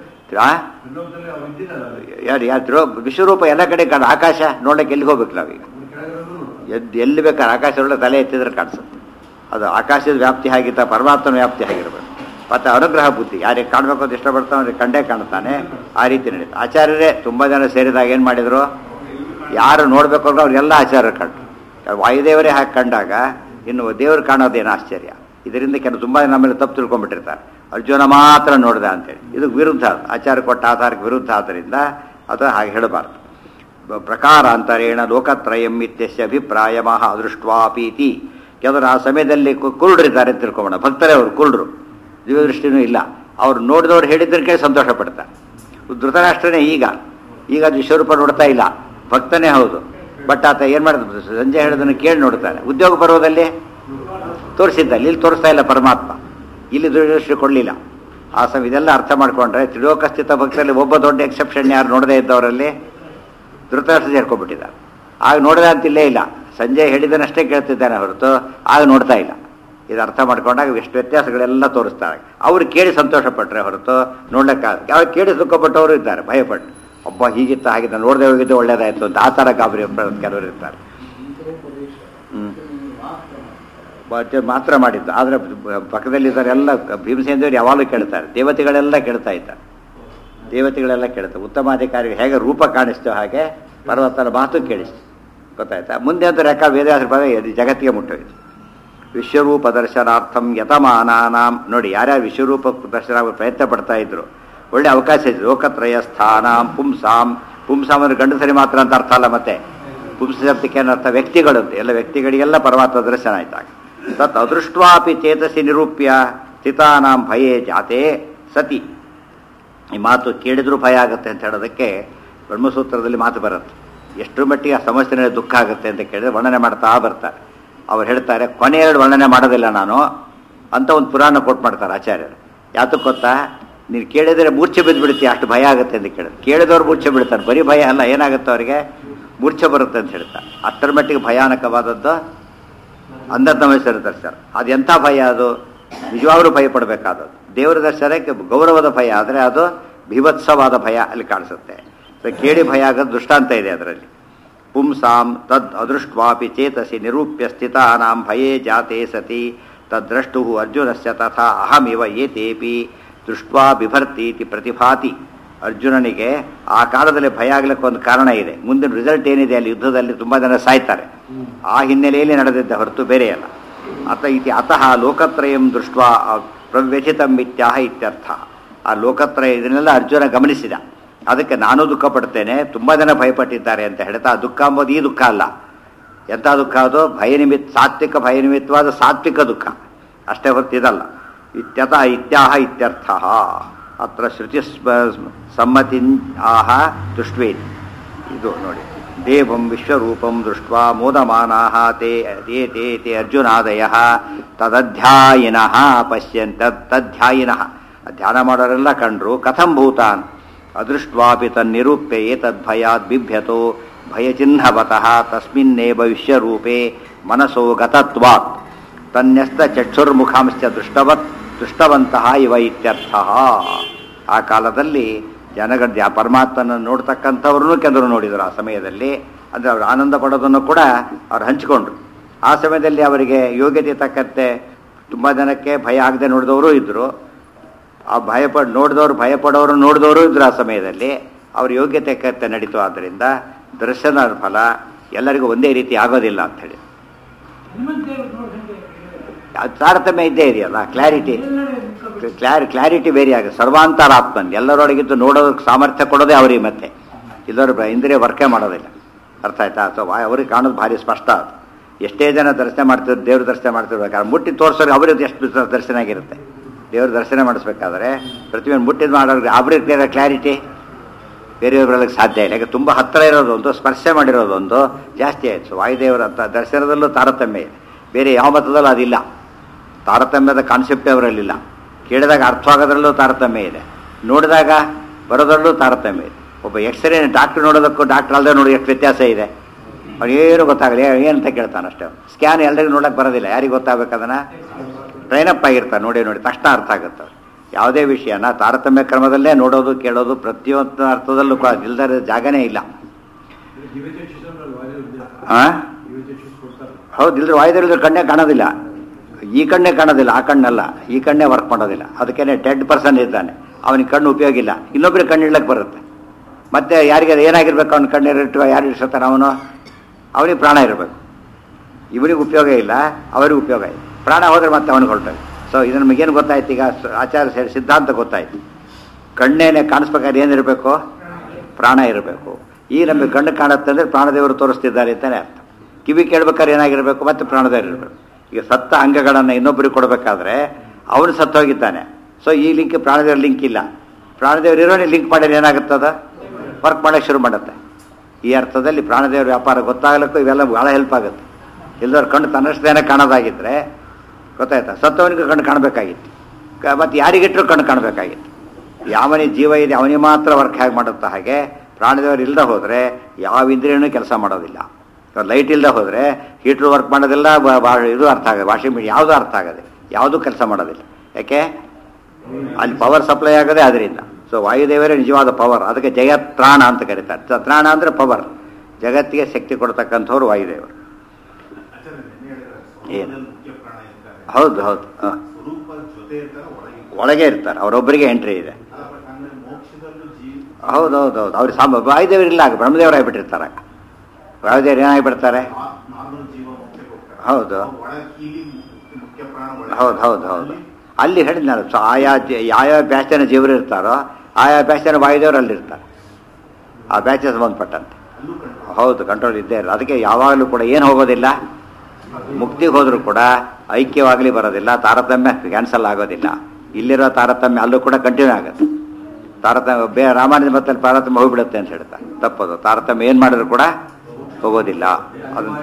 ಯಾರು ವಿಶ್ವರೂಪ ಎಲ್ಲ ಕಡೆ ಕಾಣ. ಆಕಾಶ ನೋಡಕ್ಕೆ ಎಲ್ಲಿಗೆ ಹೋಗ್ಬೇಕು ನಾವೀಗ? ಎಲ್ಲಿ ಬೇಕಾದ್ರೆ ಆಕಾಶ ಒಳ್ಳೆ ತಲೆ ಎತ್ತಿದ್ರೆ ಕಾಣಿಸುತ್ತೆ. ಅದು ಆಕಾಶದ ವ್ಯಾಪ್ತಿ ಆಗಿತ್ತ, ಪರಮಾತ್ಮನ ವ್ಯಾಪ್ತಿ ಆಗಿರ್ಬೇಕು. ಮತ್ತು ಅನುಗ್ರಹ ಬುದ್ಧಿ ಯಾರಿಗೆ ಕಾಣಬೇಕು ಅಂತ ಇಷ್ಟಪಡ್ತಾನೆ ಅವ್ರಿಗೆ ಕಂಡೇ ಕಾಣ್ತಾನೆ. ಆ ರೀತಿ ನಡೀತು. ಆಚಾರ್ಯರೇ ತುಂಬ ಜನ ಸೇರಿದಾಗ ಏನು ಮಾಡಿದರು, ಯಾರು ನೋಡಬೇಕು ಅಂದ್ರೆ ಅವ್ರಿಗೆಲ್ಲ ಆಚಾರ್ಯರು ಕಂಡು. ವಾಯುದೇವರೇ ಹಾಕಿ ಕಂಡಾಗ ಇನ್ನು ದೇವರು ಕಾಣೋದೇನು ಆಶ್ಚರ್ಯ. ಇದರಿಂದ ಕೆಲವು ತುಂಬ ಜನ ನಮ್ಮಲ್ಲಿ ತಪ್ಪು ತಿಳ್ಕೊಂಡ್ಬಿಟ್ಟಿರ್ತಾರೆ, ಅರ್ಜುನ ಮಾತ್ರ ನೋಡಿದ ಅಂತೇಳಿ. ಇದು ವಿರುದ್ಧ, ಆಚಾರ್ಯ ಕೊಟ್ಟ ಆಧಾರಕ್ಕೆ ವಿರುದ್ಧ. ಆದ್ದರಿಂದ ಅದು ಹಾಗೆ ಹೇಳಬಾರ್ದು. ಪ್ರಕಾರಾಂತರೇಣ ಲೋಕತ್ರಯಂ ಇತ್ಯಸ್ಯ ಅಭಿಪ್ರಾಯಮಃ ಅದೃಷ್ಟ್ವಾಪೀತಿ. ಕೆಲವರು ಆ ಸಮಯದಲ್ಲಿ ಕುರುಡ್ರಿದ್ದಾರೆ ಅಂತ ತಿಳ್ಕೊಂಬೋಣ. ಭಕ್ತರೇ ಅವರು ಕುರುಡ್ರು, ದಿವ್ಯದೃಷ್ಟಿನೂ ಇಲ್ಲ. ಅವ್ರು ನೋಡಿದವ್ರು ಹೇಳಿದ್ದಕ್ಕೆ ಸಂತೋಷ ಪಡ್ತಾರೆ. ಧೃತರಾಷ್ಟ್ರನೇ ಈಗ ಅದು ವಿಶ್ವರೂಪ ನೋಡ್ತಾ ಇಲ್ಲ, ಭಕ್ತನೇ ಹೌದು. ಬಟ್ ಆತ ಏನು ಮಾಡಿದ್ರು, ಸಂಜೆ ಹೇಳೋದನ್ನು ಕೇಳಿ ನೋಡ್ತಾನೆ. ಉದ್ಯೋಗ ಪರ್ವದಲ್ಲಿ ತೋರಿಸಿದ್ದ, ಇಲ್ಲಿ ತೋರಿಸ್ತಾ ಇಲ್ಲ ಪರಮಾತ್ಮ, ಇಲ್ಲಿ ದೃಷ್ಟಿ ಕೊಡಲಿಲ್ಲ. ಆ ಸಮಯ ಇದೆಲ್ಲ ಅರ್ಥ ಮಾಡ್ಕೊಂಡ್ರೆ ತ್ರಿಲೋಕಸ್ಥಿತ ಭಕ್ತರಲ್ಲಿ ಒಬ್ಬ ದೊಡ್ಡ ಎಕ್ಸೆಪ್ಷನ್ ಯಾರು ನೋಡದೇ ಇದ್ದವರಲ್ಲಿ ಧೃತರಾಷ್ಟ್ರ ಸೇರ್ಕೊಂಡ್ಬಿಟ್ಟಿದ್ದಾರೆ. ಆಗ ನೋಡಿದ ಅಂತಿಲ್ಲೇ ಇಲ್ಲ, ಸಂಜೆ ಹೇಳಿದನಷ್ಟೇ ಕೇಳ್ತಿದ್ದಾನೆ ಹೊರತು ಆಗ ನೋಡ್ತಾ ಇಲ್ಲ. ಇದು ಅರ್ಥ ಮಾಡ್ಕೊಂಡಾಗ ಎಷ್ಟು ವ್ಯತ್ಯಾಸಗಳೆಲ್ಲ ತೋರಿಸ್ತಾರೆ. ಅವ್ರು ಕೇಳಿ ಸಂತೋಷ ಪಟ್ಟರೆ ಹೊರತು ನೋಡ್ಲಿಕ್ಕಾಗ. ಯಾವ ಕೇಳಿ ದುಃಖಪಟ್ಟವರು ಇದ್ದಾರೆ, ಭಯಪಟ್ಟು ಒಬ್ಬ ಹೀಗಿತ್ತ ಹಾಗಿದ್ದ ನೋಡದೆ ಹೋಗಿದ್ದು ಒಳ್ಳೇದಾಯ್ತು ಅಂತ ಆ ಥರ ಗಾಬರಿ ಕೆಲವರು ಇರ್ತಾರೆ. ಮಾತ್ರ ಮಾಡಿದ್ದು. ಆದರೆ ಪಕ್ಕದಲ್ಲಿದ್ದವರೆಲ್ಲ ಭೀಮಸೇನದೇವರು ಯಾವಾಗಲೂ ಕೇಳ್ತಾರೆ, ದೇವತೆಗಳೆಲ್ಲ ಕೇಳ್ತಾ ಇದ್ದಾರೆ. ದೇವತೆಗಳೆಲ್ಲ ಕೇಳ್ತಾರೆ. ಉತ್ತಮಾಧಿಕಾರಿಗೆ ಹೇಗೆ ರೂಪ ಕಾಣಿಸ್ತೋ ಹಾಗೆ ಪರ್ವತನ ಮಾತು ಕೇಳಿಸ್ತು. ಗೊತ್ತಾಯ್ತಾ? ಮುಂದೆ ಅಂತ ರೆಕಾರ್ಡ್ ವೇದವ್ಯಾಸರ ಪದ ಜಗತ್ತಿಗೆ ಮುಟ್ಟೋಯ್ತು. ವಿಶ್ವರೂಪ ದರ್ಶನಾರ್ಥಂ ಯತಮಾನಾನಾಂ. ನೋಡಿ, ಯಾರ್ಯಾರು ವಿಶ್ವರೂಪ ದರ್ಶನ ಪ್ರಯತ್ನ ಪಡ್ತಾ ಇದ್ರು, ಒಳ್ಳೆ ಅವಕಾಶ ಇದೆ. ಲೋಕತ್ರಯ ಸ್ಥಾನಾಂ ಪುಂಸಾಂ. ಪುಂಸಾಂ ಅಂದರೆ ಗಂಡಸರಿ ಮಾತ್ರ ಅಂತ ಅರ್ಥ ಅಲ್ಲ. ಮತ್ತೆ ಪುಂಸ ಶಬ್ದಕ್ಕೆ ಏನರ್ಥ? ವ್ಯಕ್ತಿಗಳಂತೆ. ಎಲ್ಲ ವ್ಯಕ್ತಿಗಳಿಗೆಲ್ಲ ಪರಮಾತ್ಮ ದರ್ಶನ ಆಯ್ತಾಗ ತತ್ ಅದೃಷ್ಟ್ವಾಪಿ ಚೇತಸಿ ನಿರೂಪ್ಯ ಸ್ಥಿತಾನಾಂ ಭಯೇ ಜಾತೆ ಸತಿ. ಈ ಮಾತು ಕೇಳಿದ್ರೂ ಭಯ ಆಗುತ್ತೆ ಅಂತ ಹೇಳೋದಕ್ಕೆ ಬ್ರಹ್ಮಸೂತ್ರದಲ್ಲಿ ಮಾತು ಬರುತ್ತೆ. ಎಷ್ಟು ಮಟ್ಟಿಗೆ ಆ ಸಮಸ್ಯೆನಲ್ಲಿ ದುಃಖ ಆಗುತ್ತೆ ಅಂತ ಕೇಳಿದ್ರೆ ವರ್ಣನೆ ಮಾಡ್ತಾ ಬರ್ತಾರೆ. ಅವ್ರು ಹೇಳ್ತಾರೆ, ಕೊನೆ 2 ವರ್ಣನೆ ಮಾಡೋದಿಲ್ಲ ನಾನು ಅಂತ ಒಂದು ಪುರಾಣ ಕೋಟ್ ಮಾಡ್ತಾರೆ ಆಚಾರ್ಯರು. ಯಾತಕ್ಕೆ ಗೊತ್ತಾ? ನೀನು ಕೇಳಿದರೆ ಮೂರ್ಛೆ ಬಿದ್ದುಬಿಡ್ತೀಯ, ಅಷ್ಟು ಭಯ ಆಗುತ್ತೆ ಅಂತ ಕೇಳಿದವ್ರು ಮೂರ್ಛೆ ಬಿಡ್ತಾರೆ. ಬರೀ ಭಯ ಅಲ್ಲ, ಏನಾಗುತ್ತೆ ಅವರಿಗೆ ಮೂರ್ಛೆ ಬರುತ್ತೆ ಅಂತ ಹೇಳ್ತಾರೆ. ಅಷ್ಟರ ಮಟ್ಟಿಗೆ ಭಯಾನಕವಾದದ್ದು ಅಂಧತಮಸ್ಸರ ದರ್ಶನ. ಅದು ಎಂಥ ಭಯ? ಅದು ನಿಜವಾಗ್ಲೂ ಭಯ ಪಡಬೇಕಾದದ್ದು. ದೇವರ ದರ್ಶನಕ್ಕೆ ಗೌರವದ ಭಯ, ಆದರೆ ಅದು ಭೀಭತ್ಸವಾದ ಭಯ ಅಲ್ಲಿ ಕಾಣಿಸುತ್ತೆ. ಕೇಳಿ ಭಯ ಆಗೋದು ದೃಷ್ಟಾಂತ ಇದೆ ಅದರಲ್ಲಿ. ಪುಂಸಾಂ ತದ್ ಅದೃಷ್ಟ್ವಾಪಿ ಚೇತಸಿ ನಿರೂಪ್ಯ ಸ್ಥಿತಾನಾಂ ಭಯೇ ಜಾತೆ ಸತಿ ತದ್ದ್ರಷ್ಟು ಅರ್ಜುನಸ್ಯ ತಥಾ ಅಹಮಿವ ಏತೇಪಿ ದೃಷ್ಟ್ವಾ ಬಿಭರ್ತೀತಿ ಪ್ರತಿಭಾತಿ. ಅರ್ಜುನನಿಗೆ ಆ ಕಾಲದಲ್ಲಿ ಭಯ ಆಗ್ಲಿಕ್ಕೆ ಒಂದು ಕಾರಣ ಇದೆ. ಮುಂದಿನ ರಿಸಲ್ಟ್ ಏನಿದೆ ಅಲ್ಲಿ ಯುದ್ಧದಲ್ಲಿ ತುಂಬ ಜನ ಸಾಯ್ತಾರೆ. ಆ ಹಿನ್ನೆಲೆಯಲ್ಲಿ ನಡೆದಿದ್ದ ಹೊರತು ಬೇರೆ ಅಲ್ಲ. ಅತಃ ಲೋಕತ್ರಯಂ ದೃಷ್ಟ ಪ್ರವ್ಯಥಿತಂ ಮಿತ್ಯಾಹ ಇತ್ಯರ್ಥ. ಆ ಲೋಕತ್ರಯ ಇದನ್ನೆಲ್ಲ ಅರ್ಜುನ ಗಮನಿಸಿದ. ಅದಕ್ಕೆ ನಾನು ದುಃಖ ಪಡ್ತೇನೆ, ತುಂಬ ಜನ ಭಯಪಟ್ಟಿದ್ದಾರೆ ಅಂತ ಹೇಳ್ತಾ ಆ ದುಃಖ ಅಂಬೋದು ಈ ದುಃಖ ಅಲ್ಲ. ಎಂಥ ದುಃಖ ಅದು? ಸಾತ್ವಿಕ ಭಯನಿಮಿತ್ತವಾದ ಸಾತ್ವಿಕ ದುಃಖ ಅಷ್ಟೇ ಹೊರತು ಇದಲ್ಲ. ಇತ್ಯಾಹ ಇತ್ಯರ್ಥ. ಅತ್ರ ಶ್ರುತಿ ಸಮ್ಮತಿ ಆಹ ದೃಷ್ಟ್ವೇತಿ. ಇದು ನೋಡಿ, ದೇವಂ ವಿಶ್ವರೂಪಂ ದೃಷ್ಟ್ವಾ ಮೋದಮಾನಾಹ ತೇ ಅರ್ಜುನಾದಯಃ ತದಧ್ಯಾಯಿನಃ ಪಶ್ಯನ್ ತದ್ಧ್ಯಾಯಿನಃ. ಧ್ಯಾನ ಮಾಡೋರೆಲ್ಲ ಕಂಡ್ರು. ಕಥಂ ಭೂತಾನ್ ಅದೃಷ್ಟ್ವಾಪಿ ತನ್ನಿರೂಪ್ಯ ಏತದ್ಭಯಾದ್ ಬಿಭ್ಯತೋ ಭಯಚಿಹ್ನವತಃ ತಸ್ಮಿನ್ನೇವ ವಿಶ್ವರೂಪೇ ಮನಸೋ ಗತತ್ವಾತ್ ತನ್ಯಸ್ತ ಚಕ್ಷುರ್ಮುಖಾಂಶ್ಚ ದೃಷ್ಟವಂತಹ ಇವ ಇತ್ಯರ್ಥಃ. ಆ ಕಾಲದಲ್ಲಿ ಜನಗಳ್ಯ ಪರಮಾತ್ಮನನ್ನು ನೋಡ್ತಕ್ಕಂಥವ್ರನ್ನೂ ಕೆಲವರು ನೋಡಿದರು. ಆ ಸಮಯದಲ್ಲಿ ಅಂದರೆ ಅವರು ಆನಂದ ಪಡೋದನ್ನು ಕೂಡ ಅವ್ರು ಹಂಚಿಕೊಂಡ್ರು. ಆ ಸಮಯದಲ್ಲಿ ಅವರಿಗೆ ಯೋಗ್ಯತೆ ತಕ್ಕಂತೆ ತುಂಬ ಜನಕ್ಕೆ ಭಯ ಆಗದೆ ನೋಡಿದವರು ಇದ್ದರು. ಆ ಭಯಪಡೋರು ನೋಡಿದವರು ಇದ್ರು. ಆ ಸಮಯದಲ್ಲಿ ಅವ್ರ ಯೋಗ್ಯತೆ ತಕ್ಕಂತೆ ನಡೀತು. ಆದ್ದರಿಂದ ದರ್ಶನ ಫಲ ಎಲ್ಲರಿಗೂ ಒಂದೇ ರೀತಿ ಆಗೋದಿಲ್ಲ ಅಂಥೇಳಿ ತಾರತಮ್ಯ ಇದ್ದೇ ಇದೆಯಲ್ಲ. ಕ್ಲಾರಿಟಿ ಬೇರೆ ಆಗುತ್ತೆ. ಸರ್ವಾಂತರಾತ್ಮನ್ ಎಲ್ಲರೊಳಗಿದ್ದು ನೋಡೋದಕ್ಕೆ ಸಾಮರ್ಥ್ಯ ಕೊಡೋದೇ ಅವ್ರಿಗೆ. ಮತ್ತೆ ಎಲ್ಲರೂ ಇಂದ್ರಿಯ ವರ್ಕೆ ಮಾಡೋದಿಲ್ಲ. ಅರ್ಥ ಆಯ್ತಾ? ಸೊ ಅವ್ರಿಗೆ ಕಾಣೋದು ಭಾರಿ ಸ್ಪಷ್ಟ. ಅದು ಎಷ್ಟೇ ಜನ ದರ್ಶನ ಮಾಡ್ತಿದ್ರು, ದೇವ್ರ ದರ್ಶನ ಮಾಡ್ತಿರ್ಬೇಕಾದ್ರೆ ಮುಟ್ಟಿ ತೋರಿಸೋರಿಗೆ ಅವ್ರಿಗೆ ಎಷ್ಟು ದರ್ಶನ ಆಗಿರುತ್ತೆ. ದೇವ್ರ ದರ್ಶನ ಮಾಡಿಸ್ಬೇಕಾದ್ರೆ ಪ್ರತಿಯೊಂದು ಮುಟ್ಟಿದ್ದು ಮಾಡೋರಿಗೆ ಅವ್ರಿಗೆ ಕ್ಲಾರಿಟಿ ಬೇರೆಯವ್ರಿಗೆ ಸಾಧ್ಯ ಇಲ್ಲ. ಯಾಕೆ ತುಂಬ ಹತ್ತಿರ ಇರೋದೊಂದು, ಸ್ಪರ್ಶ ಮಾಡಿರೋದೊಂದು ಜಾಸ್ತಿ ಆಯಿತು. ಸೊ ವಾಯುದೇವರ ದರ್ಶನದಲ್ಲೂ ತಾರತಮ್ಯ ಇದೆ. ಬೇರೆ ಯಾವ ಮತದಲ್ಲೂ ಅದಿಲ್ಲ. ತಾರತಮ್ಯದ ಕಾನ್ಸೆಪ್ಟೇ ಅವರಲ್ಲಿಲ್ಲ. ಕೇಳಿದಾಗ ಅರ್ಥವಾಗೋದ್ರಲ್ಲೂ ತಾರತಮ್ಯ ಇದೆ, ನೋಡಿದಾಗ ಬರೋದ್ರಲ್ಲೂ ತಾರತಮ್ಯ ಇದೆ. ಒಬ್ಬ ಎಕ್ಸ್ರೇ ಡಾಕ್ಟ್ರ್ ನೋಡೋದಕ್ಕೂ ಡಾಕ್ಟ್ರ್ ಅಲ್ಲದೆ ನೋಡಿ ಎಷ್ಟು ವ್ಯತ್ಯಾಸ ಇದೆ. ಅವ್ರಿಗೇನು ಗೊತ್ತಾಗಲಿ, ಏನಂತ ಕೇಳ್ತಾನೆ ಅಷ್ಟೇ. ಸ್ಕ್ಯಾನ್ ಎಲ್ಲರಿಗೂ ನೋಡೋಕ್ಕೆ ಬರೋದಿಲ್ಲ. ಯಾರಿಗೆ ಗೊತ್ತಾಗಬೇಕು? ಅದನ್ನು ಟ್ರೈನಪ್ ಆಗಿರ್ತಾರೆ. ನೋಡಿ ತಕ್ಷಣ ಅರ್ಥ ಆಗುತ್ತೆ. ಯಾವುದೇ ವಿಷಯನ ತಾರತಮ್ಯ ಕ್ರಮದಲ್ಲೇ ನೋಡೋದು, ಕೇಳೋದು, ಪ್ರತಿಯೊಂದು ಅರ್ಥದಲ್ಲೂ ಕೂಡ ಇಲ್ದರ ಜಾಗನೇ ಇಲ್ಲ. ಹೌದು, ಇಲ್ಲದ್ರೆ ವಾಯುದೇವ್ರ ಕಣ್ಣೇ ಕಾಣೋದಿಲ್ಲ. ಈ ಕಣ್ಣೇ ಕಾಣೋದಿಲ್ಲ, ಆ ಕಣ್ಣಲ್ಲ. ಈ ಕಣ್ಣೇ ವರ್ಕ್ ಮಾಡೋದಿಲ್ಲ. ಅದಕ್ಕೇನೆ ಡೆಡ್ ಪರ್ಸನ್ ಇದ್ದಾನೆ, ಅವನಿಗೆ ಕಣ್ಣು ಉಪಯೋಗ ಇಲ್ಲ. ಇನ್ನೊಬ್ಬರಿಗೆ ಕಣ್ಣು ಇಡ್ಲಕ್ಕೆ ಬರುತ್ತೆ. ಮತ್ತೆ ಯಾರಿಗೆ ಏನಾಗಿರ್ಬೇಕು? ಅವ್ನ ಕಣ್ಣಿಟ್ಟು ಯಾರು ಇಡ್ಸತ್ತಾನೆ? ಅವನಿಗೆ ಪ್ರಾಣ ಇರಬೇಕು. ಇವನಿಗೆ ಉಪಯೋಗ ಇಲ್ಲ, ಅವರಿಗೂ ಉಪಯೋಗ ಇಲ್ಲ. ಪ್ರಾಣ ಹೋದರೆ ಮತ್ತೆ ಅವನಿಗೆ ಹೊರಟೋದು. ಸೊ ಇದು ನಮಗೇನು ಗೊತ್ತಾಯ್ತು? ಈಗ ಆಚಾರ್ಯ ಸಿದ್ಧಾಂತ ಗೊತ್ತಾಯ್ತು. ಕಣ್ಣೇನೆ ಕಾಣಿಸ್ಬೇಕಾದ್ರೆ ಏನಿರಬೇಕು? ಪ್ರಾಣ ಇರಬೇಕು. ಈ ನಮಗೆ ಕಣ್ಣು ಕಾಣುತ್ತೆ ಅಂದರೆ ಪ್ರಾಣದೇವರು ತೋರಿಸ್ತಿದ್ದಾರೆ ಅಂತಲೇ ಅರ್ಥ. ಕಿವಿ ಕೇಳ್ಬೇಕಾದ್ರೆ ಏನಾಗಿರಬೇಕು? ಮತ್ತೆ ಪ್ರಾಣದೇವರು ಇರಬೇಕು. ಈಗ ಸತ್ತ ಅಂಗಗಳನ್ನು ಇನ್ನೊಬ್ಬರಿಗೆ ಕೊಡಬೇಕಾದ್ರೆ ಅವನು ಸತ್ತೋಗಿದ್ದಾನೆ. ಸೊ ಈ ಲಿಂಕ್ ಪ್ರಾಣದೇವ್ರ ಲಿಂಕ್ ಇಲ್ಲ. ಪ್ರಾಣದೇವರು ಇರೋನೇ ಲಿಂಕ್ ಮಾಡಿದ್ರೆ ಏನಾಗುತ್ತದ? ವರ್ಕ್ ಮಾಡೋಕ್ಕೆ ಶುರು ಮಾಡುತ್ತೆ. ಈ ಅರ್ಥದಲ್ಲಿ ಪ್ರಾಣದೇವ್ರ ವ್ಯಾಪಾರ ಗೊತ್ತಾಗಲಿಕ್ಕೂ ಇವೆಲ್ಲ ಭಾಳ ಹೆಲ್ಪ್ ಆಗುತ್ತೆ. ಎಲ್ಲರೂ ಕಣ್ಣು ತನ್ನಷ್ಟೇನೆ ಕಾಣೋದಾಗಿದ್ದರೆ ಗೊತ್ತಾಯ್ತಾ? ಸತ್ತವನಿಗೂ ಕಣ್ಣು ಕಾಣಬೇಕಾಗಿತ್ತು. ಮತ್ತು ಯಾರಿಗಿಟ್ಟರು ಕಣ್ಣು ಕಾಣಬೇಕಾಗಿತ್ತು. ಯಾವನಿಗೆ ಜೀವ ಇದೆ ಅವನಿಗೆ ಮಾತ್ರ ವರ್ಕ್ ಹೇಗೆ ಮಾಡುತ್ತಾ ಹಾಗೆ ಪ್ರಾಣದೇವರು ಇಲ್ಲದೆ ಹೋದರೆ ಯಾವ ಇಂದ್ರಿಯೂ ಕೆಲಸ ಮಾಡೋದಿಲ್ಲ. ಲೈಟ್ ಇಲ್ಲದೆ ಹೋದರೆ ಹೀಟ್ರು ವರ್ಕ್ ಮಾಡೋದಿಲ್ಲ, ಇದು ಅರ್ಥ ಆಗೋದು, ವಾಷಿಂಗ್ ಮಿಷಿನ್ ಯಾವುದೂ ಅರ್ಥ ಆಗೋದಿಲ್ಲ, ಯಾವುದೂ ಕೆಲಸ ಮಾಡೋದಿಲ್ಲ. ಯಾಕೆ? ಅಲ್ಲಿ ಪವರ್ ಸಪ್ಲೈ ಆಗೋದೇ ಅದರಿಂದ. ಸೊ ವಾಯುದೇವರೇ ನಿಜವಾದ ಪವರ್. ಅದಕ್ಕೆ ಜಗತ್ರಾಣ ಅಂತ ಕರೀತಾರೆ. ತ್ರಾಣ ಅಂದರೆ ಪವರ್. ಜಗತ್ತಿಗೆ ಶಕ್ತಿ ಕೊಡ್ತಕ್ಕಂಥವ್ರು ವಾಯುದೇವರು. ಏನು? ಹೌದು ಹೌದು. ಒಳಗೆ ಇರ್ತಾರೆ, ಅವರೊಬ್ಬರಿಗೆ ಎಂಟ್ರಿ ಇದೆ. ಹೌದು ಹೌದು ಹೌದು. ಅವ್ರಿಗೆ ವಾಯುದೇವರಿಲ್ಲ, ಬ್ರಹ್ಮದೇವರಾಗಿಬಿಟ್ಟಿರ್ತಾರೆ. ವಾಯುದೇವರು ಏನಾಗಿಬಿಡ್ತಾರೆ? ಹೌದು ಹೌದು ಹೌದು ಹೌದು. ಅಲ್ಲಿ ಹೇಳಿದ್ನಲ್ಲ, ಸೊ ಯಾವ ಬ್ಯಾಚ್ ಜನ ಜೀವರು ಇರ್ತಾರೋ ಆಯಾ ಬ್ಯಾಚ್ ಜನ ವಾಯುದೇವರು ಅಲ್ಲಿರ್ತಾರೆ. ಆ ಬ್ಯಾಚ್ ಸಂಬಂಧಪಟ್ಟಂತೆ. ಹೌದು, ಕಂಟ್ರೋಲ್ ಇದ್ದೇ ಇಲ್ಲ. ಅದಕ್ಕೆ ಯಾವಾಗಲೂ ಕೂಡ ಏನು ಹೋಗೋದಿಲ್ಲ, ಮುಕ್ತಿಗೆ ಹೋದರೂ ಕೂಡ ಐಕ್ಯವಾಗಲಿ ಬರೋದಿಲ್ಲ. ತಾರತಮ್ಯ ಕ್ಯಾನ್ಸಲ್ ಆಗೋದಿಲ್ಲ. ಇಲ್ಲಿರೋ ತಾರತಮ್ಯ ಅಲ್ಲೂ ಕೂಡ ಕಂಟಿನ್ಯೂ ಆಗುತ್ತೆ. ತಾರತಮ್ಯ ರಾಮಾಯಣದ ಮತ್ತಲ್ಲಿ ತಾರತಮ್ಯ ಹೋಗ್ಬಿಡುತ್ತೆ ಅಂತ ಹೇಳ್ತಾರೆ. ತಪ್ಪದು. ತಾರತಮ್ಯ ಏನು ಮಾಡಿದ್ರು ಕೂಡ ಹೋಗೋದಿಲ್ಲ. ಅದನ್ನ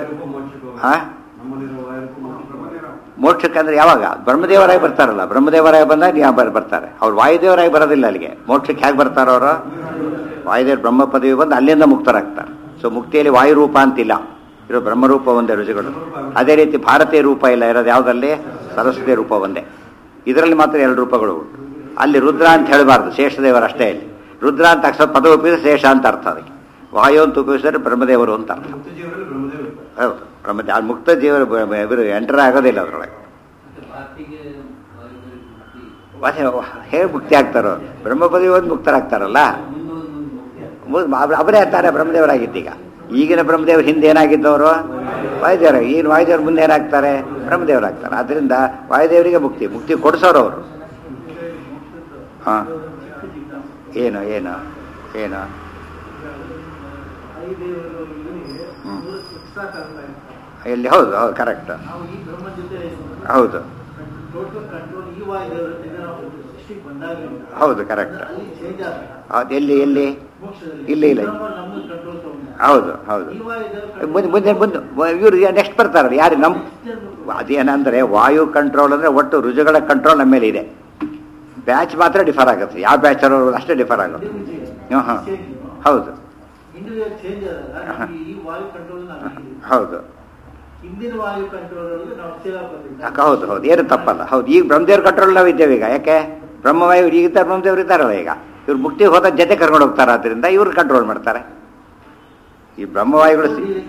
ಮೋಕ್ಷಕ್ಕಂದ್ರೆ ಯಾವಾಗ? ಬ್ರಹ್ಮದೇವರಾಗಿ ಬರ್ತಾರಲ್ಲ, ಬ್ರಹ್ಮದೇವರಾಗಿ ಬಂದಾಗ ಬರ್ತಾರೆ. ಅವ್ರು ವಾಯುದೇವರಾಗಿ ಬರೋದಿಲ್ಲ ಅಲ್ಲಿಗೆ. ಮೋಕ್ಷಕ್ಕೆ ಹೇಗೆ ಬರ್ತಾರೋ ಅವರು? ವಾಯುದೇವರು ಬ್ರಹ್ಮ ಪದವಿ ಬಂದು ಅಲ್ಲಿಂದ ಮುಕ್ತರಾಗ್ತಾರೆ. ಸೊ ಮುಕ್ತಿಯಲ್ಲಿ ವಾಯುರೂಪ ಅಂತಿಲ್ಲ, ಇರೋ ಬ್ರಹ್ಮರೂಪ ಒಂದೇ ರುಚಿಗಳು. ಅದೇ ರೀತಿ ಭಾರತೀಯ ರೂಪ ಇಲ್ಲ, ಇರೋದು ಯಾವುದಲ್ಲಿ? ಸರಸ್ವತಿ ರೂಪ ಒಂದೇ. ಇದರಲ್ಲಿ ಮಾತ್ರ 2 ರೂಪಗಳು ಉಂಟು. ಅಲ್ಲಿ ರುದ್ರ ಅಂತ ಹೇಳಬಾರ್ದು, ಶೇಷದೇವರು ಅಷ್ಟೇ. ಇಲ್ಲಿ ರುದ್ರ ಅಂತ ಅಕ್ಷರ ಪದ ಉಪಯೋಗಿಸಿದ್ರೆ ಶೇಷ ಅಂತ ಅರ್ಥ. ಅದಕ್ಕೆ ವಾಯು ಅಂತ ಉಪಯೋಗಿಸಿದ್ರೆ ಬ್ರಹ್ಮದೇವರು ಅಂತ ಅರ್ಥ. ಹೌದು, ಬ್ರಹ್ಮದೇವ. ಮುಕ್ತ ಜೀವರು ಎಂಟರ್ ಆಗೋದಿಲ್ಲ ಅದರೊಳಗೆ. ಹೇಗೆ ಮುಕ್ತಿ ಆಗ್ತಾರೋ? ಬ್ರಹ್ಮ ಪದವಿ ಒಂದು ಮುಕ್ತರಾಗ್ತಾರಲ್ಲ. ಅವರೇ ಅಂತಾರೆ ಬ್ರಹ್ಮದೇವರಾಗಿದ್ದೀಗ. ಈಗಿನ ಬ್ರಹ್ಮದೇವರು ಹಿಂದೆ ಏನಾಗಿದ್ದವರು ವಾಯುದೇವರ, ಈಗಿನ ವಾಯುದೇವ್ರ ಮುಂದೆ ಏನಾಗ್ತಾರೆ ಬ್ರಹ್ಮದೇವರಾಗ್ತಾರೆ. ಆದ್ದರಿಂದ ವಾಯುದೇವರಿಗೆ ಮುಕ್ತಿ ಕೊಡಿಸೋರು ಅವರು. ಹಾಂ ಏನು ಏನು ಏನು ಎಲ್ಲಿ? ಹೌದು ಹೌದು ಕರೆಕ್ಟ್, ಹೌದು ಹೌದು ಕರೆಕ್ಟ್. ಹೌದು ಎಲ್ಲಿ ಎಲ್ಲಿ ಇಲ್ಲಿ ಇಲ್ಲ. ಹೌದು ಹೌದು ಮುಂದೆ ಇವರು ನೆಕ್ಸ್ಟ್ ಬರ್ತಾರಲ್ಲ ಯಾರು ನಮ್ಮ ಅದೇನಂದರೆ ವಾಯು ಕಂಟ್ರೋಲ್ ಅಂದರೆ ಒಟ್ಟು ರುಜುಗಳ ಕಂಟ್ರೋಲ್ ನಮ್ಮ ಮೇಲೆ ಇದೆ. ಬ್ಯಾಚ್ ಮಾತ್ರ ಡಿಫರ್ ಆಗುತ್ತೆ, ಯಾವ ಬ್ಯಾಚ್ ಅವರು ಅಷ್ಟೇ ಡಿಫರ್ ಆಗುತ್ತೆ. ಹಾಂ ಹೌದು ಹೌದು ಹೌದು ಹೌದು ಏನು ತಪ್ಪಲ್ಲ. ಹೌದು ಈಗ ಬ್ರಹ್ಮದೇವ್ರ ಕಂಟ್ರೋಲ್ ನಾವು ಇದ್ದೇವೆ ಈಗ. ಯಾಕೆ ಬ್ರಹ್ಮವಾಯು ಈಗಿದ್ದಾರೆ, ಬ್ರಹ್ಮದೇವ್ರು ಇದ್ದಾರಲ್ಲ ಈಗ. ಇವ್ರು ಮುಕ್ತಿಗೆ ಹೋದ ಜೊತೆ ಕರ್ಕೊಂಡು ಹೋಗ್ತಾರೆ, ಆದ್ದರಿಂದ ಇವ್ರು ಕಂಟ್ರೋಲ್ ಮಾಡ್ತಾರೆ. ಈ ಬ್ರಹ್ಮವಾಯುಗಳು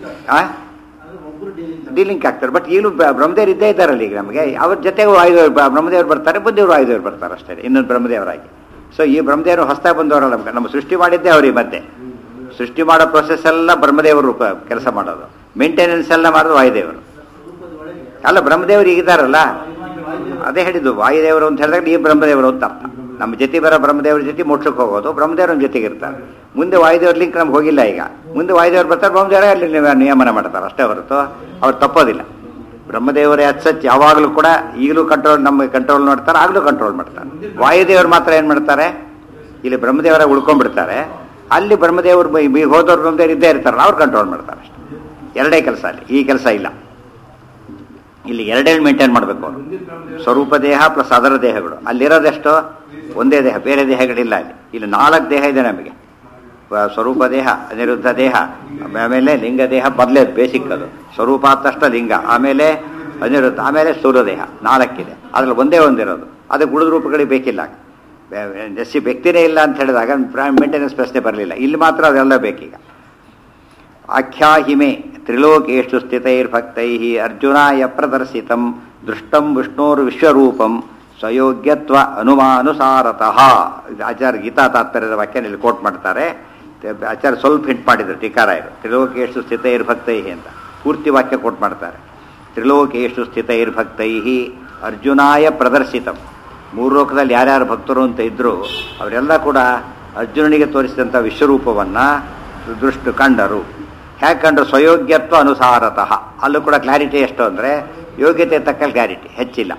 ಡೀಲಿಂಕ್ ಆಗ್ತಾರೆ. ಬಟ್ ಈಗಲೂ ಬ್ರಹ್ಮದೇವ್ರು ಇದ್ದೇ ಇದ್ದಾರಲ್ಲ ಈಗ ನಮಗೆ. ಅವ್ರ ಜೊತೆಗೆ ವಾಯುದೇವ್ರು ಬ್ರಹ್ಮದೇವ್ರು ಬರ್ತಾರೆ, ಬುದ್ಧಿಯವರು ವಾಯುದೇವ್ರು ಬರ್ತಾರೆ ಅಷ್ಟೇ, ಇನ್ನೊಂದು ಬ್ರಹ್ಮದೇವರಾಗಿ. ಸೊ ಈ ಬ್ರಹ್ಮದೇವರು ಹೊಸದಾಗಿ ಬಂದವರಲ್ಲ, ನಮ್ಮ ಸೃಷ್ಟಿ ಮಾಡಿದ್ದೇ ಅವ್ರಿಗೆ. ಮಧ್ಯೆ ಸೃಷ್ಟಿ ಮಾಡೋ ಪ್ರೊಸೆಸ್ ಎಲ್ಲ ಬ್ರಹ್ಮದೇವರು ಕೆಲಸ ಮಾಡೋದು, ಮೇಂಟೆನೆನ್ಸ್ ಎಲ್ಲ ಮಾಡೋದು ವಾಯುದೇವರು ಅಲ್ಲ. ಬ್ರಹ್ಮದೇವರು ಈಗಿದ್ದಾರಲ್ಲ, ಅದೇ ಹೇಳಿದ್ದು ವಾಯುದೇವರು ಅಂತ ಹೇಳಿದಾಗ ಈ ಬ್ರಹ್ಮದೇವರು ಅಂತ ಅರ್ಥ. ನಮ್ಮ ಜೊತೆ ಬರೋ ಬ್ರಹ್ಮದೇವ್ರ ಜೊತೆ ಮೋಕ್ಷಕ್ಕೆ ಹೋಗೋದು, ಬ್ರಹ್ಮದೇವ್ರ ಜೊತೆಗೆ ಇರ್ತಾರೆ. ಮುಂದೆ ವಾಯುದೇವ್ರ ಲಿಂಕ್ ನಮ್ಗೆ ಹೋಗಿಲ್ಲ. ಈಗ ಮುಂದೆ ವಾಯುದೇವ್ರು ಬರ್ತಾರೆ, ಬ್ರಹ್ಮದೇವರೇ ಅಲ್ಲಿ ನಿಯಮನ ಮಾಡ್ತಾರೆ ಅಷ್ಟೇ ಹೊರತು ಅವ್ರು ತಪ್ಪೋದಿಲ್ಲ. ಬ್ರಹ್ಮದೇವರೇ ಅಚ್ಚ ಯಾವಾಗಲೂ ಕೂಡ ಈಗಲೂ ಕಂಟ್ರೋಲ್, ನಮಗೆ ಕಂಟ್ರೋಲ್ ಮಾಡ್ತಾರೆ, ಆಗಲೂ ಕಂಟ್ರೋಲ್ ಮಾಡ್ತಾರೆ. ವಾಯುದೇವರು ಮಾತ್ರ ಏನು ಮಾಡ್ತಾರೆ, ಇಲ್ಲಿ ಬ್ರಹ್ಮದೇವರ ಉಳ್ಕೊಂಡ್ಬಿಡ್ತಾರೆ. ಅಲ್ಲಿ ಬ್ರಹ್ಮದೇವರು ಹೋದವ್ರು ಬ್ರಹ್ಮದೇವರು ಇದ್ದೇ ಇರ್ತಾರಲ್ಲ, ಅವ್ರು ಕಂಟ್ರೋಲ್ ಮಾಡ್ತಾರೆ ಅಷ್ಟೇ. ಎರಡೇ ಕೆಲಸ ಅಲ್ಲಿ, ಈ ಕೆಲಸ ಇಲ್ಲ. ಇಲ್ಲಿ ಎರಡೇ ಮೇಂಟೈನ್ ಮಾಡಬೇಕು ಅವರು. ಸ್ವರೂಪ ದೇಹ ಪ್ಲಸ್ ಅದರ ದೇಹಗಳು. ಅಲ್ಲಿರೋದೆಷ್ಟು ಒಂದೇ ದೇಹ, ಬೇರೆ ದೇಹಗಳಿಲ್ಲ ಅಲ್ಲಿ. ಇಲ್ಲಿ 4 ದೇಹ ಇದೆ ನಮಗೆ. ಸ್ವರೂಪ ದೇಹ, ಅನಿರುದ್ಧ ದೇಹ, ಆಮೇಲೆ ಲಿಂಗ ದೇಹ ಬದಲೇದು ಬೇಸಿಕ್ ಅದು. ಸ್ವರೂಪ ಆದ ತಕ್ಷಣ ಲಿಂಗ, ಆಮೇಲೆ ಅನಿರುದ್ಧ, ಆಮೇಲೆ ಸ್ಥೂಲ ದೇಹ. 4 ಇದೆ. ಅದ್ರಲ್ಲಿ ಒಂದೇ ಒಂದಿರೋದು. ಅದಕ್ಕೆ ಉಳಿದ ರೂಪಗಳಿಗೆ ಬೇಕಿಲ್ಲ. ವ್ಯಕ್ತಿನೇ ಇಲ್ಲ ಅಂತ ಹೇಳಿದಾಗ ಮೇಂಟೆನೆನ್ಸ್ ಪ್ರಶ್ನೆ ಬರಲಿಲ್ಲ. ಇಲ್ಲಿ ಮಾತ್ರ ಅದೆಲ್ಲ ಬೇಕೀಗ. ಆಖ್ಯಾಹಿಮೆ ತ್ರಿಲೋಕೇಶು ಸ್ಥಿತೈರ್ಭಕ್ತೈ ಅರ್ಜುನಾಯ ಪ್ರದರ್ಶಿತಂ ದೃಷ್ಟಂ ವಿಷ್ಣೋರ್ ವಿಶ್ವರೂಪಂ ಸ್ವಯೋಗ್ಯತ್ವ ಅನುಮಾನುಸಾರತಃ. ಆಚಾರ್ಯ ಗೀತಾ ತಾತ್ಪರ್ಯದ ವಾಕ್ಯ ಇಲ್ಲಿ ಕೋಟ್ ಮಾಡ್ತಾರೆ. ಆಚಾರ್ಯ ಸ್ವಲ್ಪ ಹಿಂಟ್ ಮಾಡಿದ್ರು ಟೀಕಾರಾಯರು. ತ್ರಿಲೋಕೇಶು ಸ್ಥಿತೈರ್ಭಕ್ತೈ ಅಂತ ಪೂರ್ತಿ ವಾಕ್ಯ ಕೋಟ್ ಮಾಡ್ತಾರೆ. ತ್ರಿಲೋಕೇಶು ಸ್ಥಿತೈರ್ಭಕ್ತೈ ಅರ್ಜುನಾಯ ಪ್ರದರ್ಶಿತಂ. 3 ಲೋಕದಲ್ಲಿ ಯಾರ್ಯಾರು ಭಕ್ತರು ಅಂತ ಇದ್ರು ಅವರೆಲ್ಲ ಕೂಡ ಅರ್ಜುನನಿಗೆ ತೋರಿಸಿದಂಥ ವಿಶ್ವರೂಪವನ್ನು ಕಂಡರು. ಹೇಗೆ ಕಂಡ್ರು? ಸ್ವಯೋಗ್ಯತ್ವ ಅನುಸಾರತಃ. ಅಲ್ಲೂ ಕೂಡ ಕ್ಲಾರಿಟಿ ಎಷ್ಟು ಅಂದರೆ ಯೋಗ್ಯತೆ ತಕ್ಕ ಕ್ಲಾರಿಟಿ, ಹೆಚ್ಚಿಲ್ಲ.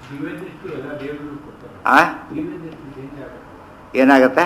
ಏನಾಗುತ್ತೆ?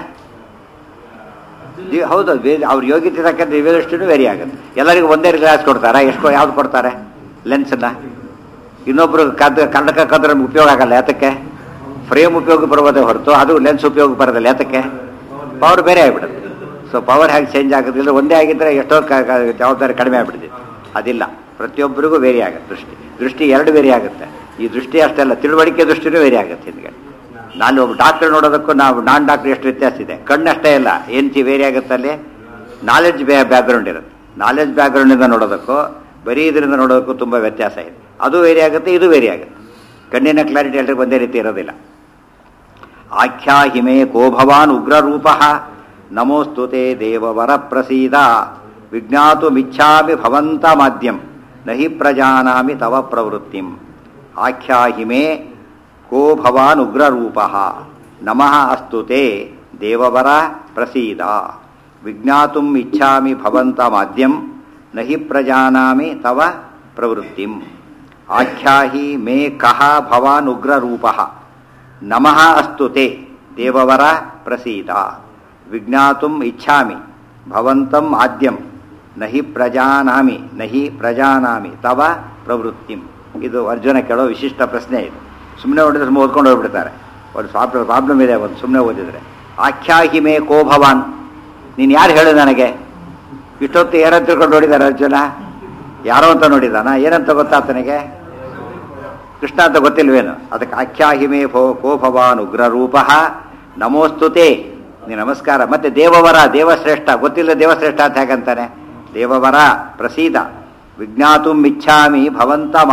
ಹೌದು, ಅವ್ರ ಯೋಗ್ಯತೆ ತಕ್ಕಂಥ ದಿವ್ಯದೃಷ್ಟಿನೂ ವೇರಿ ಆಗುತ್ತೆ. ಎಲ್ಲರಿಗೂ ಒಂದೇ ಗ್ಲಾಸ್ ಕೊಡ್ತಾರೆ, ಎಷ್ಟು ಯಾವ್ದು ಕೊಡ್ತಾರೆ? ಲೆನ್ಸನ್ನ. ಇನ್ನೊಬ್ರು ಕನ್ನಡಕ ಕದ್ರೆ ಉಪಯೋಗ ಆಗಲ್ಲ. ಯಾತಕ್ಕೆ? ಫ್ರೇಮ್ ಉಪಯೋಗ ಬರುವುದೇ ಹೊರತು ಅದು ಲೆನ್ಸ್ ಉಪಯೋಗ ಬರೋದಿಲ್ಲ. ಯಾತಕ್ಕೆ? ಪವರ್ ಬೇರೆ ಆಗಿಬಿಡುತ್ತೆ. ಸೊ ಪವರ್ ಹೇಗೆ ಚೇಂಜ್ ಆಗೋದಿಲ್ಲ. ಒಂದೇ ಆಗಿದ್ದರೆ ಎಷ್ಟೋ ಜವಾಬ್ದಾರಿ ಕಡಿಮೆ ಆಗಿಬಿಡ್ತಿದೆ. ಅದಿಲ್ಲ, ಪ್ರತಿಯೊಬ್ಬರಿಗೂ ವೇರಿ ಆಗುತ್ತೆ. ದೃಷ್ಟಿ 2 ವೇರಿ ಆಗುತ್ತೆ. ಈ ದೃಷ್ಟಿ ಅಷ್ಟೆಲ್ಲ, ತಿಳುವಳಿಕೆ ದೃಷ್ಟಿನೂ ವೇರಿ ಆಗುತ್ತೆ. ಹಿಂದ್ಗಡೆ ನಾನು ಒಬ್ಬ ಡಾಕ್ಟರ್ ನೋಡೋದಕ್ಕೂ ನಾನ್ ಡಾಕ್ಟರ್ ಎಷ್ಟು ವ್ಯತ್ಯಾಸ ಇದೆ. ಕಣ್ಣಷ್ಟೇ ಇಲ್ಲ, ಏನು ವೇರಿ ಆಗುತ್ತೆ ಅಲ್ಲಿ? ನಾಲೆಡ್ಜ್ ಬ್ಯಾಕ್ಗ್ರೌಂಡ್ ಇರುತ್ತೆ. ನಾಲೆಡ್ಜ್ ಬ್ಯಾಕ್ಗ್ರೌಂಡಿಂದ ನೋಡೋದಕ್ಕೂ ಬರೀ ಇದರಿಂದ ನೋಡೋದಕ್ಕೂ ತುಂಬ ವ್ಯತ್ಯಾಸ ಇದೆ. ಅದು ವೇರಿ ಆಗುತ್ತೆ, ಇದು ವೇರಿ ಆಗುತ್ತೆ. ಕಣ್ಣಿನ ಕ್ಲಾರಿಟಿ ಎಲ್ರಿಗೂ ಒಂದೇ ರೀತಿ ಇರೋದಿಲ್ಲ. ಆಖ್ಯಾಹಿಮೆ ಕೋ ಭವಾನ್ ಉಗ್ರರೂಪ ನಮೋಸ್ತುತೆ ದೇವವರ ಪ್ರಸೀದ ವಿಜ್ಞಾತುಮಿಚ್ಛಾಮಿ ಭವಂತ ಮಾಧ್ಯಂ ನಹಿ ಪ್ರಜಾನಾಮಿ ತವ ಪ್ರವೃತ್ತಿಂ. ಆಖ್ಯಾಹಿಮೆ ಕೋ ಭವಾನ್ ಉಗ್ರರೂಪ ನಮಃ ಅಸ್ತುತೆ ದೇವವರ ಪ್ರಸೀದ ವಿಜ್ಞಾತುಂ ಇಚ್ಛಾಮಿ ಭವಂತ ಮಾಧ್ಯಂ ನಹಿ ಪ್ರಜಾನಾಮಿ ತವ ಪ್ರವೃತ್ತಿಂ. ಆಖ್ಯಾಹಿ ಮೇ ಕಹ ಭವಾನ್ ಉಗ್ರರೂಪ ನಮಃ ಅಸ್ತುತೆ ದೇವವರ ಪ್ರಸೀದ ವಿಜ್ಞಾತುಂ ಇಚ್ಛಾಮಿ ಭವಂತಂ ಆದ್ಯಂ ನಹಿ ಪ್ರಜಾನಾಮಿ ತವ ಪ್ರವೃತ್ತಿಂ. ಇದು ಅರ್ಜುನ ಕೇಳೋ ವಿಶಿಷ್ಟ ಪ್ರಶ್ನೆ. ಇದು ಸುಮ್ಮನೆ ಓದಿದ್ರೆ ಸುಮ್ಮನೆ ಓದ್ಕೊಂಡು ಹೋಗ್ಬಿಡ್ತಾರೆ. ಒಂದು ಪ್ರಾಬ್ಲಮ್ ಇದೆ ಒಂದು ಸುಮ್ಮನೆ ಓದಿದ್ರೆ. ಆಖ್ಯಾಹಿಮೆ ಕೋ ಭವಾನ್, ನೀನು ಯಾರು ಹೇಳು ನನಗೆ? ಇಷ್ಟೊತ್ತು ಏನಂತ ತಿಳ್ಕೊಂಡು ನೋಡಿದ್ದಾರೆ ಅರ್ಜುನ? ಯಾರೋ ಅಂತ ನೋಡಿದಾನ? ಏನಂತ ಗೊತ್ತಾತನಿಗೆ? ಕೃಷ್ಣ ಅಂತ ಗೊತ್ತಿಲ್ವೇನು? ಅದಕ್ಕೆ ಆಖ್ಯಾಹಿಮೆ ಕೋ ಭವಾನ್ ಉಗ್ರರೂಪ ನಮೋಸ್ತುತೆ, ನೀ ನಮಸ್ಕಾರ. ಮತ್ತೆ ದೇವವರ, ದೇವಶ್ರೇಷ್ಠ, ಗೊತ್ತಿಲ್ಲ ದೇವಶ್ರೇಷ್ಠ ಅಂತ ಹೇಗಂತಾನೆ? ದೇವವರ ಪ್ರಸೀದ ವಿಜ್ಞಾತುಂ ಇಚ್ಛಾಮಿ ಭವಂತಂ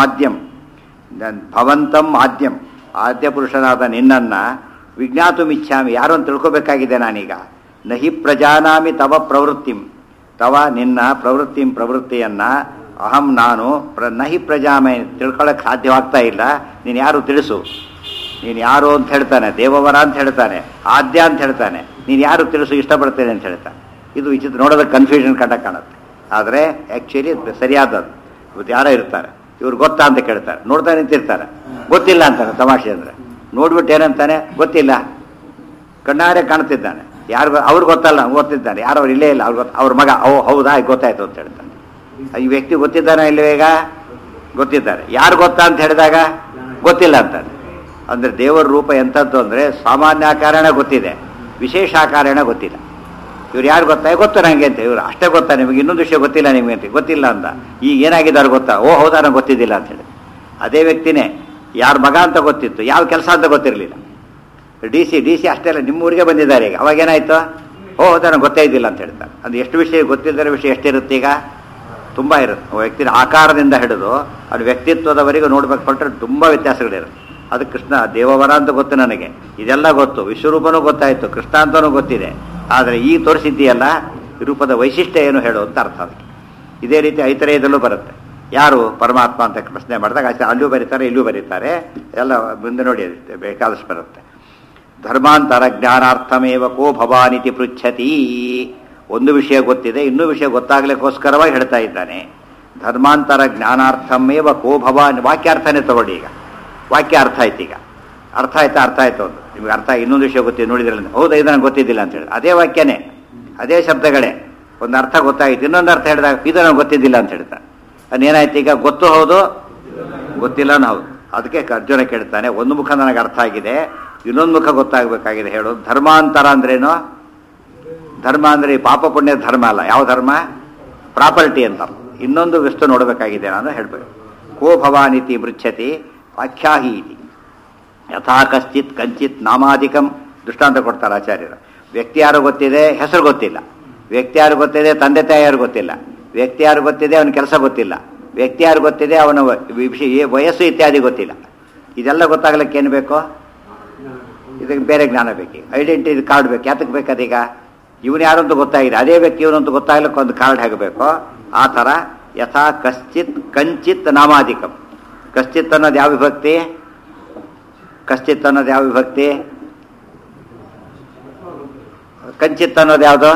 ಆದ್ಯಂ, ಆದ್ಯ ಪುರುಷನಾದ ನಿನ್ನನ್ನು ವಿಜ್ಞಾತುಂ ಇಚ್ಛಾಮಿ, ಯಾರು ಅಂತ ತಿಳ್ಕೊಬೇಕಾಗಿದೆ ನಾನೀಗ. ನಹಿ ಪ್ರಜಾನಾಮಿ ತವ ಪ್ರವೃತ್ತಿಂ, ತವ ನಿನ್ನ ಪ್ರವೃತ್ತಿಯನ್ನ ಅಹಂ ನಾನು ನಹಿ ಪ್ರಜಾಮೆ ತಿಳ್ಕೊಳ್ಳೋಕೆ ಸಾಧ್ಯವಾಗ್ತಾ ಇಲ್ಲ. ನೀನು ಯಾರು ತಿಳಿಸು, ನೀನು ಯಾರು ಅಂತ ಹೇಳ್ತಾನೆ, ದೇವವರ ಅಂತ ಹೇಳ್ತಾನೆ, ಆದ್ಯ ಅಂತ ಹೇಳ್ತಾನೆ, ನೀನು ಯಾರು ತಿಳಿಸು ಇಷ್ಟಪಡ್ತೇನೆ ಅಂತ ಹೇಳ್ತಾನೆ. ಇದು ವಿಚಿತ್ರ, ನೋಡೋದಕ್ಕೆ ಕನ್ಫ್ಯೂಷನ್ ಕಾಣುತ್ತೆ. ಆದರೆ ಆ್ಯಕ್ಚುಲಿ ಸರಿಯಾದದ್ದು. ಇವತ್ತು ಯಾರೋ ಇರ್ತಾರೆ, ಇವ್ರು ಗೊತ್ತಾ ಅಂತ ಕೇಳ್ತಾರೆ, ನೋಡ್ತಾ ನಿಂತಿರ್ತಾರೆ, ಗೊತ್ತಿಲ್ಲ ಅಂತಾನೆ. ತಮಾಷೆ ಅಂದರೆ ನೋಡ್ಬಿಟ್ಟು ಏನಂತಾನೆ, ಗೊತ್ತಿಲ್ಲ. ಕಣ್ಣಾರೆ ಕಾಣ್ತಿದ್ದಾನೆ, ಯಾರು ಅವ್ರಿಗೆ ಗೊತ್ತಲ್ಲ, ಗೊತ್ತಿದ್ದಾನೆ, ಯಾರು ಅವ್ರು ಇಲ್ಲೇ ಇಲ್ಲ, ಅವ್ರ ಮಗ, ಹೌದಾ ಗೊತ್ತಾಯ್ತು ಅಂತ ಹೇಳ್ತಾನೆ. ಈ ವ್ಯಕ್ತಿ ಗೊತ್ತಿದ್ದಾನೆ ಇಲ್ಲವೇ? ಈಗ ಗೊತ್ತಿದ್ದಾರೆ. ಯಾರು ಗೊತ್ತಾ ಅಂತ ಹೇಳಿದಾಗ ಗೊತ್ತಿಲ್ಲ ಅಂತಾನೆ. ಅಂದರೆ ದೇವರ ರೂಪ ಎಂಥದ್ದು ಅಂದರೆ ಸಾಮಾನ್ಯಾಕಾರಣ ಗೊತ್ತಿದೆ, ವಿಶೇಷಾಕಾರಣ ಗೊತ್ತಿಲ್ಲ. ಇವ್ರು ಯಾರು ಗೊತ್ತಾ? ಗೊತ್ತು ನನಗೆ ಅಂತ. ಇವ್ರು ಅಷ್ಟೇ ಗೊತ್ತಾ ನಿಮಗೆ, ಇನ್ನೊಂದು ವಿಷಯ ಗೊತ್ತಿಲ್ಲ ನಿಮಗೆ ಅಂತ. ಗೊತ್ತಿಲ್ಲ ಅಂತ. ಈಗ ಏನಾಗಿದ್ದಾರೆ ಗೊತ್ತಾ? ಹೌದಾ ನಂಗೆ ಗೊತ್ತಿದ್ದಿಲ್ಲ ಅಂತ ಹೇಳಿ. ಅದೇ ವ್ಯಕ್ತಿನೇ ಯಾರ ಮಗ ಅಂತ ಗೊತ್ತಿತ್ತು, ಯಾವ ಕೆಲಸ ಅಂತ ಗೊತ್ತಿರಲಿಲ್ಲ. ಡಿ ಸಿ ಅಷ್ಟೇ ಅಲ್ಲ, ನಿಮ್ಮೂರಿಗೆ ಬಂದಿದ್ದಾರೆ ಈಗ. ಅವಾಗೇನಾಯ್ತು? ಹೌದಾ ನಂಗೆ ಗೊತ್ತೇ ಇದ್ದಿಲ್ಲ ಅಂತ ಹೇಳ್ತಾರೆ. ಅದು ಎಷ್ಟು ವಿಷಯ ಗೊತ್ತಿಲ್ಲದ ವಿಷಯ ಎಷ್ಟಿರುತ್ತೆ? ಈಗ ತುಂಬ ಇರುತ್ತೆ. ವ್ಯಕ್ತಿನ ಆಕಾರದಿಂದ ಹಿಡಿದು ಅದು ವ್ಯಕ್ತಿತ್ವದವರೆಗೂ ನೋಡ್ಬೇಕು ಕೊಟ್ಟರೆ ತುಂಬ ವ್ಯತ್ಯಾಸಗಳಿರುತ್ತೆ. ಅದು ಕೃಷ್ಣ ದೇವವರ ಅಂತ ಗೊತ್ತು ನನಗೆ, ಇದೆಲ್ಲ ಗೊತ್ತು, ವಿಶ್ವರೂಪನೂ ಗೊತ್ತಾಯಿತು, ಕೃಷ್ಣ ಅಂತಲೂ ಗೊತ್ತಿದೆ. ಆದರೆ ಈ ತೋರಿಸಿದ್ದೀಯಲ್ಲ, ರೂಪದ ವೈಶಿಷ್ಟ್ಯ ಏನು ಹೇಳು ಅಂತ ಅರ್ಥ ಅದಕ್ಕೆ. ಇದೇ ರೀತಿ ಐತರೇಯದಲ್ಲೂ ಬರುತ್ತೆ. ಯಾರು ಪರಮಾತ್ಮ ಅಂತ ಪ್ರಶ್ನೆ ಮಾಡಿದಾಗ ಅಲ್ಲೂ ಬರೀತಾರೆ, ಇಲ್ಲೂ ಬರೀತಾರೆ, ಎಲ್ಲ ಮುಂದೆ ನೋಡಿ ಬೇಕಾದಷ್ಟು ಬರುತ್ತೆ. ಧರ್ಮಾಂತರ ಜ್ಞಾನಾರ್ಥಮೇವ ಕೋ ಭವಾನಿತಿ ಪೃಚ್ಛತಿ. ಒಂದು ವಿಷಯ ಗೊತ್ತಿದೆ, ಇನ್ನೂ ವಿಷಯ ಗೊತ್ತಾಗಲಿಕ್ಕೋಸ್ಕರವಾಗಿ ಹೇಳ್ತಾ ಇದ್ದಾನೆ. ಧರ್ಮಾಂತರ ಜ್ಞಾನಾರ್ಥಮೇವ ಕೋ ಭವಾನ್. ವಾಕ್ಯಾರ್ಥನೇ ತಗೊಳ್ಳಿ. ಈಗ ವಾಕ್ಯ ಅರ್ಥ ಆಯ್ತು. ಈಗ ಅರ್ಥ ಆಯ್ತು ಒಂದು ನಿಮ್ಗೆ ಅರ್ಥ. ಇನ್ನೊಂದು ವಿಷಯ ಗೊತ್ತಿದೆ ನೋಡಿದ್ರಲ್ಲ, ಹೌದಾ ಇದು ನನಗೆ ಗೊತ್ತಿದ್ದಿಲ್ಲ ಅಂತ ಹೇಳಿ. ಅದೇ ವಾಕ್ಯನೇ, ಅದೇ ಶಬ್ದಗಳೇ. ಒಂದು ಅರ್ಥ ಗೊತ್ತಾಗಿತ್ತು, ಇನ್ನೊಂದು ಅರ್ಥ ಹೇಳಿದಾಗ ಇದು ನನಗೆ ಗೊತ್ತಿದ್ದಿಲ್ಲ ಅಂತ ಹೇಳ್ತಾರೆ. ಅದೇನಾಯ್ತು? ಈಗ ಗೊತ್ತು ಹೌದು, ಗೊತ್ತಿಲ್ಲ ಹೌದು. ಅದಕ್ಕೆ ಅರ್ಜುನ ಕೇಳ್ತಾನೆ, ಒಂದು ಮುಖ ನನಗೆ ಅರ್ಥ ಆಗಿದೆ, ಇನ್ನೊಂದು ಮುಖ ಗೊತ್ತಾಗಬೇಕಾಗಿದೆ ಹೇಳೋದು. ಧರ್ಮಾಂತರ ಅಂದ್ರೇನು? ಧರ್ಮ ಅಂದರೆ ಪಾಪ ಪುಣ್ಯ ಧರ್ಮ ಅಲ್ಲ. ಯಾವ ಧರ್ಮ? ಪ್ರಾಪರ್ಟಿ ಅಂತ. ಇನ್ನೊಂದು ವಸ್ತು ನೋಡಬೇಕಾಗಿದೆ ನಾನು ಹೇಳಬೇಕು. ಕೋ ಭವಾನಿತಿ ಪೃಚ್ಛತಿ ಆಖ್ಯಾಹಿ ಇತಿ ಯಥಾ ಕಶ್ಚಿತ್ ಕಂಚಿತ್ ನಾಮಾಧಿಕಂ. ದೃಷ್ಟಾಂತ ಕೊಡ್ತಾರೆ ಆಚಾರ್ಯರು. ವ್ಯಕ್ತಿ ಯಾರು ಗೊತ್ತಿದೆ, ಹೆಸರು ಗೊತ್ತಿಲ್ಲ. ವ್ಯಕ್ತಿ ಯಾರು ಗೊತ್ತಿದೆ, ತಂದೆ ತಾಯಿ ಯಾರು ಗೊತ್ತಿಲ್ಲ. ವ್ಯಕ್ತಿ ಯಾರು ಗೊತ್ತಿದೆ, ಅವನ ಕೆಲಸ ಗೊತ್ತಿಲ್ಲ. ವ್ಯಕ್ತಿ ಯಾರು ಗೊತ್ತಿದೆ, ಅವನ ವಯಸ್ಸು ಇತ್ಯಾದಿ ಗೊತ್ತಿಲ್ಲ. ಇದೆಲ್ಲ ಗೊತ್ತಾಗ್ಲಿಕ್ಕೆ ಏನು ಬೇಕು? ಇದಕ್ಕೆ ಬೇರೆ ಜ್ಞಾನ ಬೇಕು. ಐಡೆಂಟಿಟಿ ಕಾರ್ಡ್ ಬೇಕು. ಯಾತಕ್ಕೆ ಬೇಕದೀಗ? ಇವನು ಯಾರು ಅಂತ ಗೊತ್ತಾಗಿದೆ, ಅದೇ ವ್ಯಕ್ತಿ ಇವನು ಅಂತ ಗೊತ್ತಾಗ್ಲಿಕ್ಕೆ ಒಂದು ಕಾರ್ಡ್ ಹೇಗಬೇಕು. ಆ ಥರ ಯಥಾ ಕಶ್ಚಿತ್ ಕಂಚಿತ್ ನಾಮಾಧಿಕಂ. ಕಶ್ಚಿತ್ ಅನ್ನೋದು ಯಾವ ವಿಭಕ್ತಿ? ಕಶ್ಚಿತ್ ಅನ್ನೋದು ಯಾವ ವಿಭಕ್ತಿ? ಕಂಚಿತ್ ಅನ್ನೋದು ಯಾವುದು?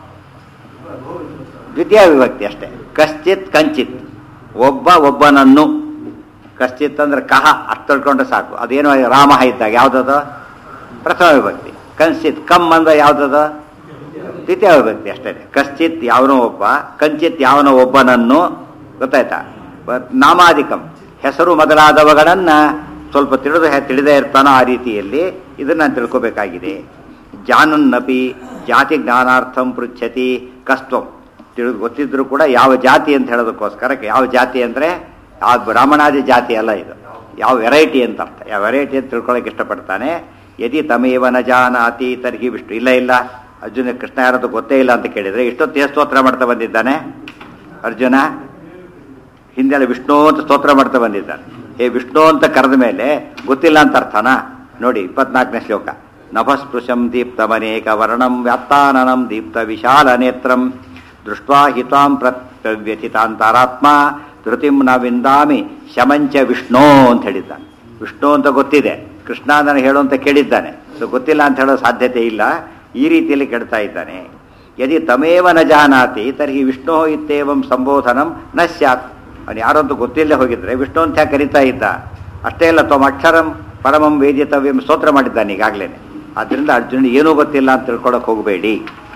ದ್ವಿತೀಯ ವಿಭಕ್ತಿ ಅಷ್ಟೇ. ಕಶ್ಚಿತ್ ಕಂಚಿತ್, ಒಬ್ಬನನ್ನು. ಕಶ್ಚಿತ್ ಅಂದ್ರೆ ಕಹ, ಅಷ್ಟು ತಿಳ್ಕೊಂಡ್ರೆ ಸಾಕು. ಅದೇನು ರಾಮ ಇದ್ದಾಗ ಯಾವುದದು? ಪ್ರಥಮ ವಿಭಕ್ತಿ. ಕಂಚಿತ್ ಕಮ್ ಅಂದ್ರೆ ಯಾವುದದು? ದ್ವಿತೀಯ ವಿಭಕ್ತಿ ಅಷ್ಟೇ. ಕಶ್ಚಿತ್ ಯಾವನೋ ಒಬ್ಬ, ಕಂಚಿತ್ ಯಾವನೋ ಒಬ್ಬನನ್ನು. ಗೊತ್ತಾಯ್ತಾ? ನಾಮಾಧಿಕಂ, ಹೆಸರು ಮೊದಲಾದವುಗಳನ್ನ ಸ್ವಲ್ಪ ತಿಳಿದೇ ಇರ್ತಾನೋ ಆ ರೀತಿಯಲ್ಲಿ ಇದನ್ನ ನಾನು ತಿಳ್ಕೋಬೇಕಾಗಿದೆ. ಜಾನನ್ನಪಿ ಜಾತಿ ಜ್ಞಾನಾರ್ಥಂ ಪೃಚ್ಛತಿ ಕಸ್ತ್ವಂ. ಗೊತ್ತಿದ್ರು ಕೂಡ ಯಾವ ಜಾತಿ ಅಂತ ಹೇಳೋದಕ್ಕೋಸ್ಕರ, ಯಾವ ಜಾತಿ ಅಂದರೆ ಯಾವ ಬ್ರಾಹ್ಮಣಾದಿ ಜಾತಿ ಅಲ್ಲ, ಇದು ಯಾವ ವೆರೈಟಿ ಅಂತ ಅರ್ಥ. ಯಾವ ವೆರೈಟಿ ಅಂತ ತಿಳ್ಕೊಳ್ಳೋಕೆ ಇಷ್ಟಪಡ್ತಾನೆ. ಯದಿ ತಮೇವ ನ ಜಾನಾತಿ ತರ್ಹಿ ವಿಷ್ಣು. ಇಲ್ಲ ಅರ್ಜುನ ಕೃಷ್ಣ ಯಾರದು ಗೊತ್ತೇ ಇಲ್ಲ ಅಂತ ಕೇಳಿದರೆ ಇಷ್ಟೊತ್ತು ಸ್ತೋತ್ರ ಮಾಡ್ತಾ ಬಂದಿದ್ದಾನೆ ಅರ್ಜುನ. ಹಿಂದೆಲ್ಲ ವಿಷ್ಣು ಅಂತ ಸ್ತೋತ್ರ ಮಾಡ್ತಾ ಬಂದಿದ್ದಾನೆ. ವಿಷ್ಣು ಅಂತ ಕರೆದ ಮೇಲೆ ಗೊತ್ತಿಲ್ಲ ಅಂತ ಅರ್ಥನಾ? ನೋಡಿ 24ನೇ ಶ್ಲೋಕ. ನಭಸ್ಪೃಶಂ ದೀಪ್ತಮನೇಕ ವರ್ಣಂ ವ್ಯಾಪ್ತಾನನಂ ದೀಪ್ತ ವಿಶಾಲ ನೇತ್ರಂ ದೃಷ್ಟ್ವಾ ಹಿತಾಂ ಪ್ರವ್ಯಥಿತಾಂತರಾತ್ಮ ಧೃತಿಂ ನ ವಿಂದಾಮಿ ಶಮಂಚ ವಿಷ್ಣು ಅಂತ ಹೇಳಿದ್ದಾನೆ. ವಿಷ್ಣು ಅಂತ ಗೊತ್ತಿದೆ, ಕೃಷ್ಣ ನನಗೆ ಹೇಳು ಅಂತ ಕೇಳಿದ್ದಾನೆ. ಸೊ ಗೊತ್ತಿಲ್ಲ ಅಂತ ಹೇಳೋ ಸಾಧ್ಯತೆ ಇಲ್ಲ. ಈ ರೀತಿಯಲ್ಲಿ ಕೇಳ್ತಾ ಇದ್ದಾನೆ. ಯದಿ ತಮೇವ ನ ಜಾನಾತಿ ತರ್ಹಿ ವಿಷ್ಣು ಇತ್ಯೇವಂ ಸಂಬೋಧನಂ ನ ಸ್ಯಾತ್. ಅವನು ಯಾರಂತೂ ಗೊತ್ತಿಲ್ಲದೆ ಹೋಗಿದ್ರೆ ವಿಷ್ಣು ಅಂತ ಕರಿತಾ ಇದ್ದ. ಅಷ್ಟೇ ಅಲ್ಲ, ತ್ವಮ್ ಅಕ್ಷರಂ ಪರಮಂ ವೇದಿತವ್ಯಂ ಸ್ತೋತ್ರ ಮಾಡಿದ್ದಾನೆ ಈಗಾಗಲೇ. ಆದ್ದರಿಂದ ಅರ್ಜುನ ಏನೂ ಗೊತ್ತಿಲ್ಲ ಅಂತ ತಿಳ್ಕೊಳಕ್ಕೆ ಹೋಗಬೇಡಿ.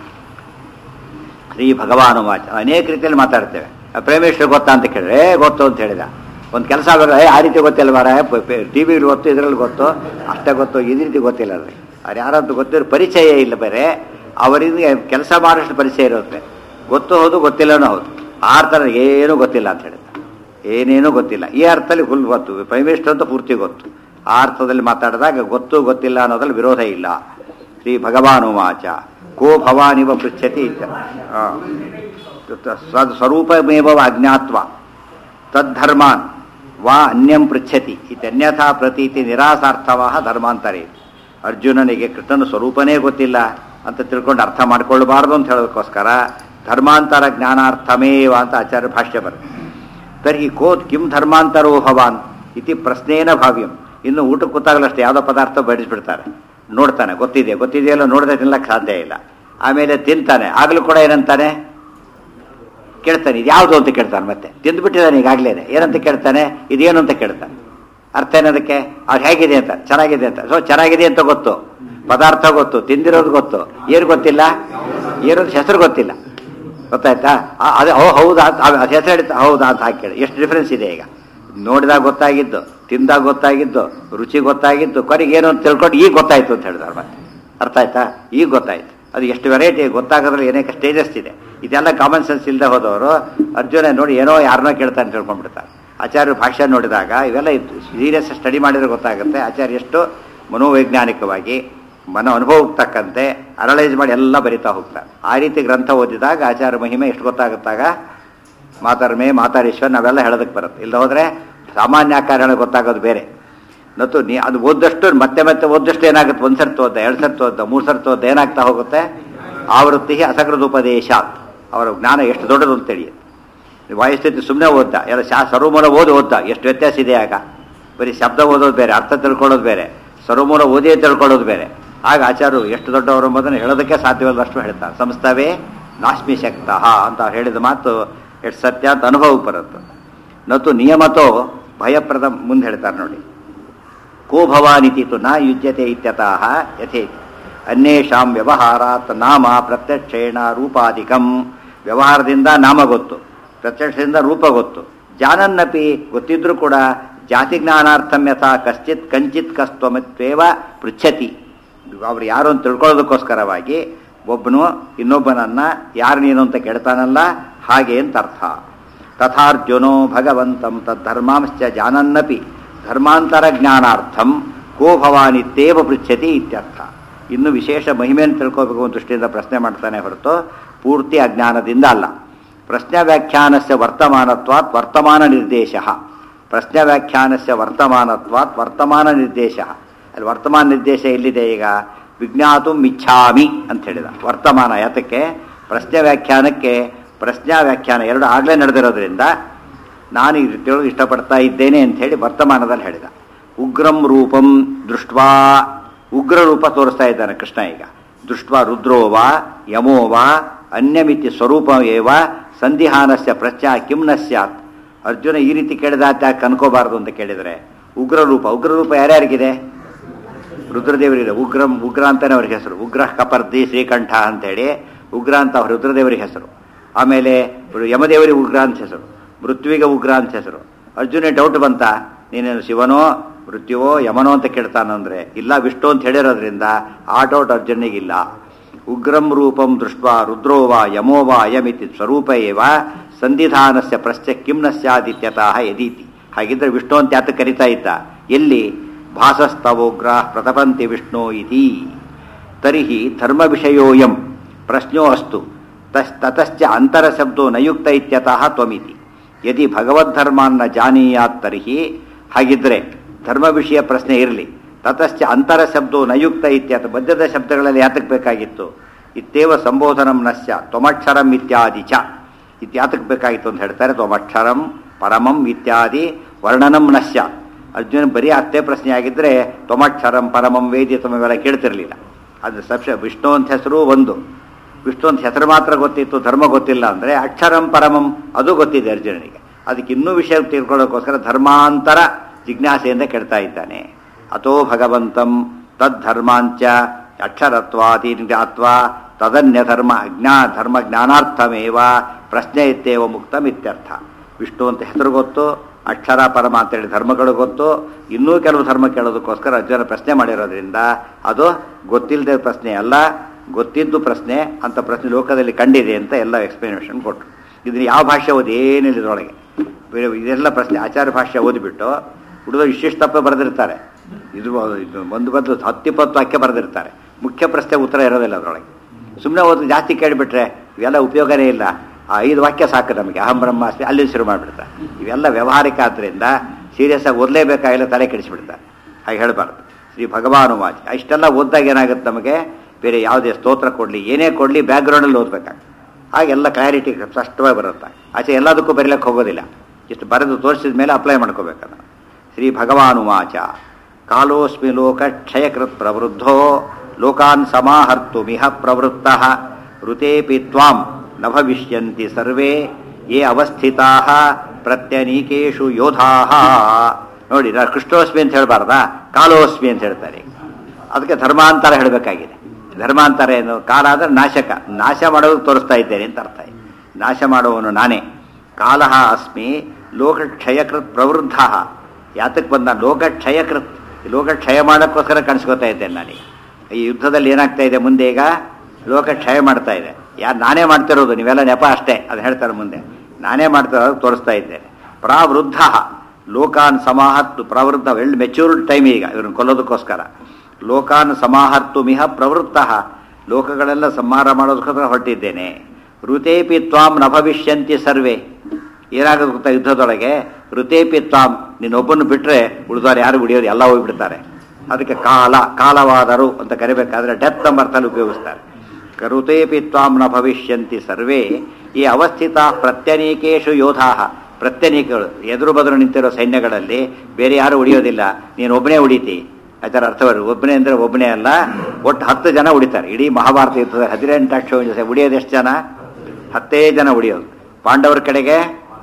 ಶ್ರೀ ಭಗವಾನು ವಾಚ. ಅನೇಕ ರೀತಿಯಲ್ಲಿ ಮಾತಾಡ್ತೇವೆ. ಪ್ರೇಮೇಶ್ವರ ಗೊತ್ತಾ ಅಂತ ಕೇಳಿದ್ರೆ ಗೊತ್ತು ಅಂತ ಹೇಳಿದ. ಒಂದು ಕೆಲಸ ಆಗಲ್ಲ, ಆ ರೀತಿ ಗೊತ್ತಿಲ್ವಾರ, ಟಿ ವಿಲಿ ಗೊತ್ತು, ಇದರಲ್ಲಿ ಗೊತ್ತು, ಅಷ್ಟೇ ಗೊತ್ತು, ಈ ರೀತಿ ಗೊತ್ತಿಲ್ಲ. ಅದ್ರಿ ಅವ್ರು ಯಾರಂತೂ ಗೊತ್ತಿರೋ ಪರಿಚಯ ಇಲ್ಲ. ಬೇರೆ ಅವರಿಂದ ಕೆಲಸ ಮಾಡೋಷ್ಟು ಪರಿಚಯ ಇರುತ್ತೆ. ಗೊತ್ತು ಹೌದು, ಗೊತ್ತಿಲ್ಲನೂ ಹೌದು. ಆ ಥರ ಏನೂ ಗೊತ್ತಿಲ್ಲ ಅಂತ ಹೇಳಿದ. ಏನೇನೂ ಗೊತ್ತಿಲ್ಲ. ಈ ಅರ್ಥದಲ್ಲಿ ಫುಲ್ ಗೊತ್ತು. ಪರಮೇಶ್ವರ ಅಂತ ಪೂರ್ತಿ ಗೊತ್ತು. ಆ ಅರ್ಥದಲ್ಲಿ ಮಾತಾಡಿದಾಗ ಗೊತ್ತು ಗೊತ್ತಿಲ್ಲ ಅನ್ನೋದ್ರಲ್ಲಿ ವಿರೋಧ ಇಲ್ಲ. ಶ್ರೀ ಭಗವಾನು ವಾಚ. ಕೋ ಭವಾನಿವ ಪೃಚ್ಛತಿ ಸ್ವರೂಪಮೇವ ಅಜ್ಞಾತ್ವ ತದ್ಧರ್ಮಾನ್ ವಾ ಅನ್ಯಂ ಪೃಚ್ಛತಿ ಇತ್ಯನ್ಯಥಾ ಪ್ರತೀತಿ ನಿರಾಸಾರ್ಥವಾಹ ಧರ್ಮಾಂತರೇ. ಅರ್ಜುನನಿಗೆ ಕೃಷ್ಣನ ಸ್ವರೂಪನೇ ಗೊತ್ತಿಲ್ಲ, ಅಂತ ತಿಳ್ಕೊಂಡು ಅರ್ಥ ಮಾಡ್ಕೊಳ್ಬಾರ್ದು ಅಂತ ಹೇಳೋದಕ್ಕೋಸ್ಕರ ಧರ್ಮಾಂತರ ಜ್ಞಾನಾರ್ಥಮೇವ ಅಂತ ಆಚಾರ್ಯ ಭಾಷ್ಯ ಬರುತ್ತೆ. ತರ್ಹಿ ಕೋತ್ ಕಿಂ ಧರ್ಮಾಂತರೋ ಭವಾನ್ ಇತಿ ಪ್ರಶ್ನೇನ ಭಾವ್ಯಂ. ಇನ್ನು ಊಟಕ್ಕೆ ಕೂತಾಗಲಷ್ಟೇ ಯಾವುದೋ ಪದಾರ್ಥ ಬಡಿಸ್ಬಿಡ್ತಾರೆ, ನೋಡ್ತಾನೆ, ಗೊತ್ತಿದೆಯಲ್ಲ, ನೋಡದೆ ತಿನ್ನಕ್ಕೆ ಸಾಧ್ಯ ಇಲ್ಲ. ಆಮೇಲೆ ತಿಂತಾನೆ, ಆಗಲೂ ಕೂಡ ಏನಂತಾನೆ, ಕೇಳ್ತಾನೆ ಇದು ಯಾವುದು ಅಂತ ಕೇಳ್ತಾನೆ. ಮತ್ತೆ ತಿಂದುಬಿಟ್ಟಿದ್ದಾನೆ ಈಗಾಗಲೇ, ಏನಂತ ಕೇಳ್ತಾನೆ, ಇದೇನು ಅಂತ ಕೇಳ್ತಾನೆ. ಅರ್ಥ ಏನದಕ್ಕೆ, ಅವ್ರು ಹೇಗಿದೆ ಅಂತ, ಚೆನ್ನಾಗಿದೆ ಅಂತ. ಸೊ ಚೆನ್ನಾಗಿದೆ ಅಂತ ಗೊತ್ತು, ಪದಾರ್ಥ ಗೊತ್ತು, ತಿಂದಿರೋದು ಗೊತ್ತು, ಏನು ಗೊತ್ತಿಲ್ಲ, ಏನೊಂದು ಹೆಸರು ಗೊತ್ತಿಲ್ಲ. ಗೊತ್ತಾಯ್ತಾ? ಅದು ಹೌದಾ ಅದು ಹೆಸರು ಹೇಳ್ತಾ ಹೌದಾ ಅಂತ ಹಾಕಿ ಕೇಳಿ. ಎಷ್ಟು ಡಿಫ್ರೆನ್ಸ್ ಇದೆ ಈಗ. ನೋಡಿದಾಗ ಗೊತ್ತಾಗಿದ್ದು, ತಿಂದಾಗ ಗೊತ್ತಾಗಿದ್ದು, ರುಚಿ ಗೊತ್ತಾಗಿದ್ದು, ಕೊನೆಗೆ ಏನು ಅಂತ ತಿಳ್ಕೊಂಡು ಈಗ ಗೊತ್ತಾಯ್ತು ಅಂತ ಹೇಳಿದಾರೆ. ಮತ್ತೆ ಅರ್ಥ ಆಯ್ತಾ? ಈಗ ಗೊತ್ತಾಯ್ತು. ಅದು ಎಷ್ಟು ವೆರೈಟಿ ಗೊತ್ತಾಗೋದ್ರಲ್ಲಿ ಏನೇಕ ಸ್ಟೇಜಸ್ ಇದೆ. ಇದೆಲ್ಲ ಕಾಮನ್ ಸೆನ್ಸ್ ಇಲ್ಲದೆ ಹೋದವರು ಅರ್ಜುನ ನೋಡಿ ಏನೋ ಯಾರನ್ನೋ ಕೇಳ್ತಾನೆ ಅಂತ ತಿಳ್ಕೊಂಡ್ಬಿಡ್ತಾರೆ. ಆಚಾರ್ಯ ಭಾಷೆ ನೋಡಿದಾಗ ಇವೆಲ್ಲ ಸೀರಿಯಸ್ ಸ್ಟಡಿ ಮಾಡಿದ್ರೆ ಗೊತ್ತಾಗುತ್ತೆ ಆಚಾರ್ಯ ಎಷ್ಟು ಮನೋವೈಜ್ಞಾನಿಕವಾಗಿ ಮನ ಅನುಭವಕ್ಕೆ ತಕ್ಕಂತೆ ಅನಲೈಸ್ ಮಾಡಿ ಎಲ್ಲ ಬರಿತಾ ಹೋಗ್ತಾರೆ. ಆ ರೀತಿ ಗ್ರಂಥ ಓದಿದಾಗ ಆಚಾರ್ಯ ಮಹಿಮೆ ಎಷ್ಟು ಗೊತ್ತಾಗುತ್ತಾಗ ಮಾತಾರ್ಮೆ ಮಾತಾರೀಶ್ವರ ನಾವೆಲ್ಲ ಹೇಳೋದಕ್ಕೆ ಬರುತ್ತೆ. ಇಲ್ಲ ಹೋದರೆ ಸಾಮಾನ್ಯ ಆಕಾರಗಳು ಗೊತ್ತಾಗೋದು ಬೇರೆ. ಮತ್ತು ಅದು ಓದ್ದಷ್ಟು ಮತ್ತೆ ಮತ್ತೆ ಓದ್ದಷ್ಟು ಏನಾಗುತ್ತೆ, ಒಂದು ಸರ್ತಿ ಓದ್ದ, ಎರಡು ಸರ್ತಿ ಓದ್ದ, ಮೂರು ಸರ್ತಿ ಓದ್ದ, ಏನಾಗ್ತಾ ಹೋಗುತ್ತೆ, ಆವೃತ್ತಿ ಅಸಕೃತೋಪದೇಶ, ಅವರ ಜ್ಞಾನ ಎಷ್ಟು ದೊಡ್ಡದು ಅಂತ ತಿಳಿಯುತ್ತೆ. ವಾಯುಸ್ಥಿತಿ ಸುಮ್ಮನೆ ಓದ್ದ, ಎಲ್ಲ ಸರ್ವಮೂಲ ಓದ್ದ, ಎಷ್ಟು ವ್ಯತ್ಯಾಸ ಇದೆ ಆಗ. ಬರೀ ಶಬ್ದ ಓದೋದು ಬೇರೆ, ಅರ್ಥ ತಿಳ್ಕೊಳ್ಳೋದು ಬೇರೆ, ಸರ್ವಮೂಲ ಓದೇ ತಿಳ್ಕೊಳ್ಳೋದು ಬೇರೆ. ಆಗ ಆಚಾರ್ಯರು ಎಷ್ಟು ದೊಡ್ಡವರು ಎಂಬುದನ್ನು ಹೇಳೋದಕ್ಕೆ ಸಾಧ್ಯವಿಲ್ಲದಷ್ಟು ಹೇಳ್ತಾರೆ. ಸಂಸ್ಥಾವೇ ನಾಸ್ಮಿ ಶಕ್ತಃ ಅಂತ ಹೇಳಿದ ಮಾತು ಎಷ್ಟು ಸತ್ಯ ಅಂತ ಅನುಭವಕ್ಕೆ ಬರುತ್ತೆ. ನತು ನಿಯಮತೋ ಭಯಪ್ರದ ಮುಂದೆ ಹೇಳ್ತಾರೆ ನೋಡಿ. ಕೋ ಭವಾನಿತಿತು ನ ಯುಜ್ಯತೆ ಇತ್ಯತಃ ಯಥೇತಿ ಅನ್ಯೇಷಾಂ ವ್ಯವಹಾರಾತ್ ನಾಮ ಪ್ರತ್ಯಕ್ಷೇಣ ರೂಪಾಧಿಕಂ. ವ್ಯವಹಾರದಿಂದ ನಾಮ ಗೊತ್ತು, ಪ್ರತ್ಯಕ್ಷದಿಂದ ರೂಪ ಗೊತ್ತು. ಜಾನನ್ನಪಿ ಗೊತ್ತಿದ್ರೂ ಕೂಡ ಜಾತಿ ಜ್ಞಾನಾರ್ಥಂ ಯಥಾ ಕಶ್ಚಿತ್ ಕಂಚಿತ್ ಕಸ್ತ್ವಮಿತ್ವೇವ ಪೃಚ್ಛತಿ. ಅವರು ಯಾರು ಅಂತ ತಿಳ್ಕೊಳ್ಳೋದಕ್ಕೋಸ್ಕರವಾಗಿ ಒಬ್ಬನು ಇನ್ನೊಬ್ಬನನ್ನ ಯಾರು ನೀನು ಅಂತ ಕೇಳ್ತಾನಲ್ಲ, ಹಾಗೆ ಅಂತ ಅರ್ಥ. ತಥಾರ್ಜುನೋ ಭಗವಂತಂ ತದ್ಧರ್ಮಾಂಶ್ಚ ಜಾನನ್ನಪಿ ಧರ್ಮಾಂತರ ಜ್ಞಾನಾರ್ಥಂ ಕೋ ಭವಾನಿತ್ಯೇವ ಪೃಚ್ಛತಿ ಇತ್ಯರ್ಥ. ಇನ್ನು ವಿಶೇಷ ಮಹಿಮೆಯನ್ನು ತಿಳ್ಕೋಬೇಕು ಅನ್ನೋ ದೃಷ್ಟಿಯಿಂದ ಪ್ರಶ್ನೆ ಮಾಡ್ತಾನೆ ಹೊರತು ಪೂರ್ತಿ ಅಜ್ಞಾನದಿಂದ ಅಲ್ಲ. ಪ್ರಶ್ನೆ ವ್ಯಾಖ್ಯಾನಸ್ಯ ವರ್ತಮಾನತ್ವಾತ್ ವರ್ತಮಾನ ನಿರ್ದೇಶ. ಪ್ರಶ್ನೆ ವ್ಯಾಖ್ಯಾನಸ್ಯ ವರ್ತಮಾನತ್ವಾತ್ ವರ್ತಮಾನ ನಿರ್ದೇಶ. ಅಲ್ಲಿ ವರ್ತಮಾನ ನಿರ್ದೇಶ ಎಲ್ಲಿದೆ ಈಗ? ವಿಜ್ಞಾತು ಇಚ್ಛಾಮಿ ಅಂತ ಹೇಳಿದ. ವರ್ತಮಾನ ಯಾತಕ್ಕೆ? ಪ್ರಶ್ನೆ ವ್ಯಾಖ್ಯಾನಕ್ಕೆ ಪ್ರಶ್ನಾ ವ್ಯಾಖ್ಯಾನ ಎರಡು ಆಗಲೇ ನಡೆದಿರೋದ್ರಿಂದ ನಾನು ಈ ರೀತಿಯೊಳಗೆ ಇಷ್ಟಪಡ್ತಾ ಇದ್ದೇನೆ ಅಂತ ಹೇಳಿ ವರ್ತಮಾನದಲ್ಲಿ ಹೇಳಿದ. ಉಗ್ರಂ ರೂಪಂ ದೃಷ್ಟ್ವಾ, ಉಗ್ರ ರೂಪ ತೋರಿಸ್ತಾ ಇದ್ದಾನೆ ಕೃಷ್ಣ ಈಗ. ದೃಷ್ಟ್ವಾ ರುದ್ರೋವ ಯಮೋವ ಅನ್ಯಮಿತಿ ಸ್ವರೂಪ ಏವ ಸಂಧಿಹಾನಸ್ಯ ಪ್ರತ್ಯಾ ಕಿಂ ನ ಸ್ಯಾತ್. ಅರ್ಜುನ ಈ ರೀತಿ ಕೇಳಿದಾತ ಕನ್ಕೋಬಾರ್ದು ಅಂತ ಕೇಳಿದರೆ ಉಗ್ರರೂಪ, ಉಗ್ರರೂಪ ಯಾರ್ಯಾರಿಗಿದೆ? ರುದ್ರದೇವರಿಗಿದೆ. ಉಗ್ರ ಅಂತಾನೆ ಅವ್ರಿಗೆ ಹೆಸರು. ಉಗ್ರ ಕಪರ್ದಿ ಶ್ರೀಕಂಠ ಅಂತೇಳಿ ಉಗ್ರ ಅಂತ ಅವ್ರ ರುದ್ರದೇವರಿಗೆ ಹೆಸರು. ಆಮೇಲೆ ಯಮದೇವರಿಗೆ ಉಗ್ರ ಅಂತ ಹೆಸರು, ಮೃತ್ಯುವಿಗೆ ಉಗ್ರ ಅಂತ ಹೆಸರು. ಅರ್ಜುನ ಡೌಟ್ ಬಂತ, ನೀನೇನು ಶಿವನೋ ಮೃತ್ಯುವೋ ಯಮನೋ ಅಂತ ಕೇಳ್ತಾನಂದ್ರೆ ಇಲ್ಲ, ವಿಷ್ಣು ಅಂತ ಹೇಳಿರೋದ್ರಿಂದ ಆ ಡೌಟ್ ಅರ್ಜುನಿಗಿಲ್ಲ. ಉಗ್ರಂ ರೂಪಂ ದೃಷ್ಟ್ವಾ ರುದ್ರೋವಾ ಯಮೋವಾ ಅಯಮಿತಿ ಸ್ವರೂಪ ಏವ ಸಂಧಿಧಾನಸ್ಯ ಪ್ರಶ್ನೆ ಕಿಂ ನ ಸ್ಯಾದಿತ್ಯತಃ ಯದೀತಿ. ಹಾಗಿದ್ರೆ ವಿಷ್ಣು ಅಂತ ಯಾತ ಕರಿತಾ ಇದ್ದ? ಎಲ್ಲಿ? ಭಾಸಸ್ತವೋಗ್ರ ಪ್ರತಪಂತಿ ವಿಷ್ಣು ಇತಿ. ತರ್ಹಿ ಧರ್ಮ ವಿಷಯೋಯಂ ಪ್ರಶ್ನೋ ಅಸ್ತು ತತಶ್ಚ ಅಂತರಶಬ್ದೋ ನಯುಕ್ತ ಇತ್ಯತಃ ತ್ವಮಿತಿ. ಯದಿ ಭಗವದ್ಧರ್ಮಾನ್ನ ಜಾನೀಯಾತ್ ತರ್ಹಿ, ಹಾಗಿದ್ರೆ ಧರ್ಮ ವಿಷಯ ಪ್ರಶ್ನೆ ಇರಲಿ. ತತಶ್ಚ ಅಂತರ ಶಬ್ದೋ ನಯುಕ್ತ ಇತ್ಯತ, ಮಧ್ಯದ ಶಬ್ದಗಳಲ್ಲಿ ಯಾತಕ್ಕೆ ಬೇಕಾಗಿತ್ತು? ಇತ್ತೇವ ಸಂಬೋಧನಂ ನಶ್ಯ ತ್ವಮಕ್ಷರಂ ಇತ್ಯಾದಿ ಚ. ಇತ್ಯಾತಕ್ಕೆ ಬೇಕಾಗಿತ್ತು ಅಂತ ಹೇಳ್ತಾರೆ. ತ್ವಮಕ್ಷರಂ ಪರಮಂ ಇತ್ಯಾದಿ ವರ್ಣನಂ ನಶ್ಯ. ಅರ್ಜುನ ಬರೀ ಅಷ್ಟೇ ಪ್ರಶ್ನೆ ಆಗಿದ್ರೆ ತ್ವಮಕ್ಷರಂ ಪರಮಂ ವೇದಿ ತಮಗೆಲ್ಲ ಕೇಳ್ತಿರ್ಲಿಲ್ಲ. ಅದು ಸಬ್ಷ ವಿಷ್ಣು ಅಂತ ಹೆಸರು ಒಂದು, ವಿಷ್ಣು ಅಂತ ಹೆಸರು ಮಾತ್ರ ಗೊತ್ತಿತ್ತು, ಧರ್ಮ ಗೊತ್ತಿಲ್ಲ ಅಂದರೆ ಅಕ್ಷರಂ ಪರಮಂ ಅದು ಗೊತ್ತಿದೆ ಅರ್ಜುನನಿಗೆ. ಅದಕ್ಕೆ ಇನ್ನೂ ವಿಷಯ ತಿಳ್ಕೊಳ್ಳೋಕ್ಕೋಸ್ಕರ ಧರ್ಮಾಂತರ ಜಿಜ್ಞಾಸೆಯಿಂದ ಕೇಳ್ತಾ ಇದ್ದಾನೆ. ಅಥೋ ಭಗವಂತಂ ತದ್ಧರ್ಮಾಂಚ ಅಕ್ಷರತ್ವಾದಿ ಜ್ಞಾತ್ವಾ ತದನ್ಯ ಧರ್ಮ ಜ್ಞಾನಾರ್ಥಮೇವ ಪ್ರಶ್ನೆ ಇತ್ತೇವ ಮುಕ್ತಂ ಇತ್ಯರ್ಥ. ವಿಷ್ಣು ಅಂತ ಹೆಸರು ಗೊತ್ತು, ಅಕ್ಷರ ಪರಮ ಅಂತೇಳಿ ಧರ್ಮಗಳು ಗೊತ್ತು, ಇನ್ನೂ ಕೆಲವು ಧರ್ಮ ಕೇಳೋದಕ್ಕೋಸ್ಕರ ಅರ್ಜುನ ಪ್ರಶ್ನೆ ಮಾಡಿರೋದ್ರಿಂದ ಅದು ಗೊತ್ತಿಲ್ಲದೆ ಪ್ರಶ್ನೆ ಅಲ್ಲ, ಗೊತ್ತಿದ್ದು ಪ್ರಶ್ನೆ ಅಂತ ಪ್ರಶ್ನೆ ಲೋಕದಲ್ಲಿ ಕಂಡಿದೆ ಅಂತ ಎಲ್ಲ ಎಕ್ಸ್ಪ್ಲನೇಷನ್ ಕೊಟ್ಟರು. ಇದನ್ನು ಯಾವ ಭಾಷೆ ಓದಿ ಏನಿಲ್ಲ ಇದರೊಳಗೆ, ಇದೆಲ್ಲ ಪ್ರಶ್ನೆ ಆಚಾರ್ಯ ಭಾಷೆ ಓದಿಬಿಟ್ಟು ಹುಡುಗ ಇಷ್ಟಿಷ್ಟು ತಪ್ಪು ಬರೆದಿರ್ತಾರೆ. ಇದು ಒಂದು ಬದಲು 10-20 ವಾಕ್ಯ ಬರೆದಿರ್ತಾರೆ. ಮುಖ್ಯ ಪ್ರಶ್ನೆ ಉತ್ತರ ಇರೋದಿಲ್ಲ ಅದರೊಳಗೆ. ಸುಮ್ಮನೆ ಓದಿ ಜಾಸ್ತಿ ಕೇಳಿಬಿಟ್ರೆ ಇವೆಲ್ಲ ಉಪಯೋಗನೇ ಇಲ್ಲ. ಆ 5 ವಾಕ್ಯ ಸಾಕು ನಮಗೆ. ಅಹಂ ಬ್ರಹ್ಮಾಸ್ಮಿ ಅಲ್ಲಿ ಶುರು ಮಾಡಿಬಿಡ್ತಾರೆ. ಇವೆಲ್ಲ ವ್ಯವಹಾರಿಕ ಆದ್ದರಿಂದ ಸೀರಿಯಸ್ ಆಗಿ ಓದಲೇಬೇಕಾಗಿಲ್ಲ, ತಲೆ ಕೆಡಿಸಿಬಿಡ್ತಾರೆ. ಹಾಗೆ ಹೇಳಬಾರ್ದು. ಶ್ರೀ ಭಗವಾನುವಾಚ. ಇಷ್ಟೆಲ್ಲ ಓದಿದಾಗ ಏನಾಗುತ್ತೆ ನಮಗೆ? ಬೇರೆ ಯಾವುದೇ ಸ್ತೋತ್ರ ಕೊಡಲಿ ಏನೇ ಕೊಡಲಿ ಬ್ಯಾಕ್ಗ್ರೌಂಡಲ್ಲಿ ಓದಬೇಕಾಗ್ತದೆ. ಹಾಗೆಲ್ಲ ಕ್ಲಾರಿಟಿ ಸ್ಪಷ್ಟವಾಗಿ ಬರುತ್ತೆ. ಆಚೆ ಎಲ್ಲದಕ್ಕೂ ಬರೀಲಕ್ಕೆ ಹೋಗೋದಿಲ್ಲ. ಇಷ್ಟು ಬರೆದು ತೋರಿಸಿದ ಮೇಲೆ ಅಪ್ಲೈ ಮಾಡ್ಕೋಬೇಕಲ್ಲ. ಶ್ರೀ ಭಗವಾನುವಾಚ ಕಾಲೋಸ್ಮಿ ಲೋಕ ಕ್ಷಯಕೃತ್ ಪ್ರವೃದ್ಧೋ ಲೋಕಾನ್ ಸಮಾಹರ್ತುಮಿಹ ಪ್ರವೃತ್ತಃ ಋತೇಪಿ ತ್ವಾಂ ನ ಭವಿಷ್ಯಂತಿ ಸರ್ವೇ ಯೇ ಅವಸ್ಥಿತಾಃ ಪ್ರತ್ಯನೀಕೇಷು ಯೋಧಾಃ. ನೋಡಿ, ನಾನು ಕೃಷ್ಣೋಸ್ಮಿ ಅಂತ ಹೇಳಬಾರ್ದಾ, ಕಾಲೋಸ್ಮಿ ಅಂತ ಹೇಳ್ತಾರೆ. ಅದಕ್ಕೆ ಧರ್ಮಾಂತರ ಹೇಳಬೇಕಾಗಿದೆ. ಧರ್ಮಾಂತರ ಏನು? ಕಾಲ ಅಂದರೆ ನಾಶಕ, ನಾಶ ಮಾಡೋದು ತೋರಿಸ್ತಾ ಇದ್ದೇನೆ ಅಂತ ಅರ್ಥ. ನಾಶ ಮಾಡುವವನು ನಾನೇ. ಕಾಲಃ ಅಸ್ಮಿ ಲೋಕಕ್ಷಯಕೃತ್ ಪ್ರವೃದ್ಧ. ಯಾತಕ್ಕೆ ಬಂದ? ಲೋಕಕ್ಷಯಕೃತ್, ಲೋಕಕ್ಷಯ ಮಾಡೋಕ್ಕೋಸ್ಕರ ಕಾಣಿಸ್ಕೋತಾ ಇದ್ದೇನೆ ನಾನೀಗ. ಈ ಯುದ್ಧದಲ್ಲಿ ಏನಾಗ್ತಾ ಇದೆ ಮುಂದೆ? ಈಗ ಲೋಕಕ್ಷಯ ಮಾಡ್ತಾ ಇದೆ. ಯಾರು? ನಾನೇ ಮಾಡ್ತಿರೋದು, ನೀವೆಲ್ಲ ನೆಪ ಅಷ್ಟೇ. ಅದು ಹೇಳ್ತಾರೆ ಮುಂದೆ. ನಾನೇ ಮಾಡ್ತಿರೋದು ತೋರಿಸ್ತಾ ಇದ್ದೇನೆ. ಪ್ರಾವೃದ್ಧ ಲೋಕಾನ್ ಸಮಾಹತ್ತು. ಪ್ರವೃದ್ಧ ವೆಲ್ ಮೆಚ್ಯೂರ್ಡ್ ಟೈಮ್ ಈಗ ಇವ್ರನ್ನ ಕೊಲ್ಲೋದಕ್ಕೋಸ್ಕರ. ಲೋಕಾನ್ ಸಮಾಹರ್ತು ಮಿಹ ಪ್ರವೃತ್ತ. ಲೋಕಗಳೆಲ್ಲ ಸಂಹಾರ ಮಾಡೋದಕ್ಕೋಸ್ಕರ ಹೊರಟಿದ್ದೇನೆ. ಋತೇಪಿ ತ್ವಾಂ ನ ಭವಿಷ್ಯಂತಿ ಸರ್ವೇ. ಏನಾಗೋದು ಗೊತ್ತಾ ಯುದ್ಧದೊಳಗೆ? ಋತೇಪಿ ತ್ವಾಂ, ನೀನೊಬ್ಬನ್ನು ಬಿಟ್ಟರೆ ಉಳಿದವರು ಯಾರು ಉಳಿಯೋದು, ಎಲ್ಲ ಹೋಗ್ಬಿಡ್ತಾರೆ. ಅದಕ್ಕೆ ಕಾಲ, ಕಾಲವಾದರು ಅಂತ ಕರಿಬೇಕಾದ್ರೆ ಡೆತ್ ನಂಬರ್ತಲ್ಲಿ ಉಪಯೋಗಿಸ್ತಾರೆ. ಋತೇಪಿ ತ್ವಾಂ ನ ಭವಿಷ್ಯಂತಿ ಸರ್ವೇ ಈ ಅವಸ್ಥಿತ ಪ್ರತ್ಯನೀಕೇಶು ಯೋಧಾ. ಪ್ರತ್ಯನೀಕಗಳು ಎದುರು ಬದರು ನಿಂತಿರೋ ಸೈನ್ಯಗಳಲ್ಲಿ ಬೇರೆ ಯಾರು ಉಳಿಯೋದಿಲ್ಲ, ನೀನು ಒಬ್ಬನೇ ಉಳಿತಿ. ಅದರ ಅರ್ಥವರು ಒಬ್ಬನೇ ಅಂದರೆ ಒಬ್ಬನೇ ಅಲ್ಲ, ಒಟ್ಟು 10 ಜನ ಉಳಿತಾರೆ. ಇಡೀ ಮಹಾಭಾರತ ಯುದ್ಧದ 18 ಅಕ್ಷೋಹಿಂಸೆ ಉಳಿಯೋದು ಎಷ್ಟು ಜನ? 10 ಜನ ಉಳಿಯೋದು. ಪಾಂಡವರ ಕಡೆಗೆ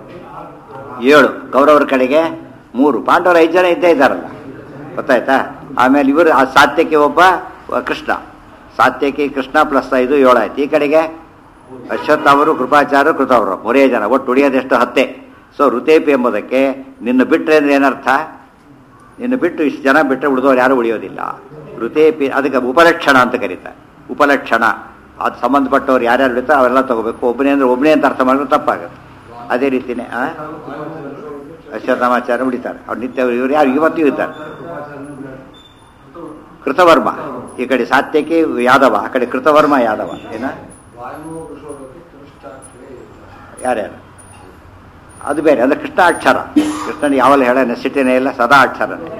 7, ಕೌರವರ ಕಡೆಗೆ 3. ಪಾಂಡವರು 5 ಜನ ಇದ್ದೇ ಇದ್ದಾರಲ್ಲ, ಗೊತ್ತಾಯ್ತಾ? ಆಮೇಲೆ ಇವರು ಆ ಸಾತ್ಯಕ್ಕೆ ಒಬ್ಬ ಕೃಷ್ಣ, ಸಾತ್ಯಕ್ಕೆ ಕೃಷ್ಣ ಪ್ಲಸ್ 5 7 ಆಯ್ತು. ಈ ಕಡೆಗೆ ಅಶ್ವತ್ಥಾಮರು, ಕೃಪಾಚಾರ್ಯರು, ಕೃತವರು 3 ಜನ, ಒಟ್ಟು ಉಳಿಯೋದೆಷ್ಟು 10. ಸೊ ಋತೇಪಿ ಎಂಬುದಕ್ಕೆ ನಿನ್ನ ಬಿಟ್ಟರೆ ಅಂದರೆ ಏನರ್ಥ? ನಿನ್ನ ಬಿಟ್ಟು ಇಷ್ಟು ಜನ ಬಿಟ್ಟರೆ ಉಳಿದವರು ಯಾರು ಉಳಿಯೋದಿಲ್ಲ. ಋತೇಪಿ ಅದಕ್ಕೆ ಉಪಲಕ್ಷಣ ಅಂತ ಕರೀತಾರೆ. ಉಪಲಕ್ಷಣ ಅದು ಸಂಬಂಧಪಟ್ಟವ್ರು ಯಾರ್ಯಾರು ಬಿಡ್ತಾರೆ ಅವೆಲ್ಲ ತಗೋಬೇಕು. ಒಬ್ಬನೇ ಅಂದರೆ ಒಬ್ಬನೇ ಅಂತ ಅರ್ಥ ಮಾಡಿದ್ರೆ ತಪ್ಪಾಗುತ್ತೆ. ಅದೇ ರೀತಿಯೇ ಅಶ್ವತ್ಥಾಮಾಚಾರ್ಯ ಉಳಿತಾರೆ. ಅವ್ರು ನಿತ್ಯ ಇವರು ಯಾರು ಇವತ್ತಿಗೂ ಇದ್ದಾರೆ. ಕೃತವರ್ಮ ಈ ಕಡೆ ಸಾತ್ಯಕಿ ಯಾದವ, ಆ ಕಡೆ ಕೃತವರ್ಮ ಯಾದವ. ಏನ ಯಾರ್ಯಾರು? ಅದು ಬೇರೆ, ಅದು ಕೃಷ್ಣ ಅಕ್ಷರ. ಕೃಷ್ಣನ ಯಾವಲ್ಲ ಹೇಳ ನೆಸಿಟಿನೇ ಇಲ್ಲ, ಸದಾ ಅಕ್ಷರನೇ.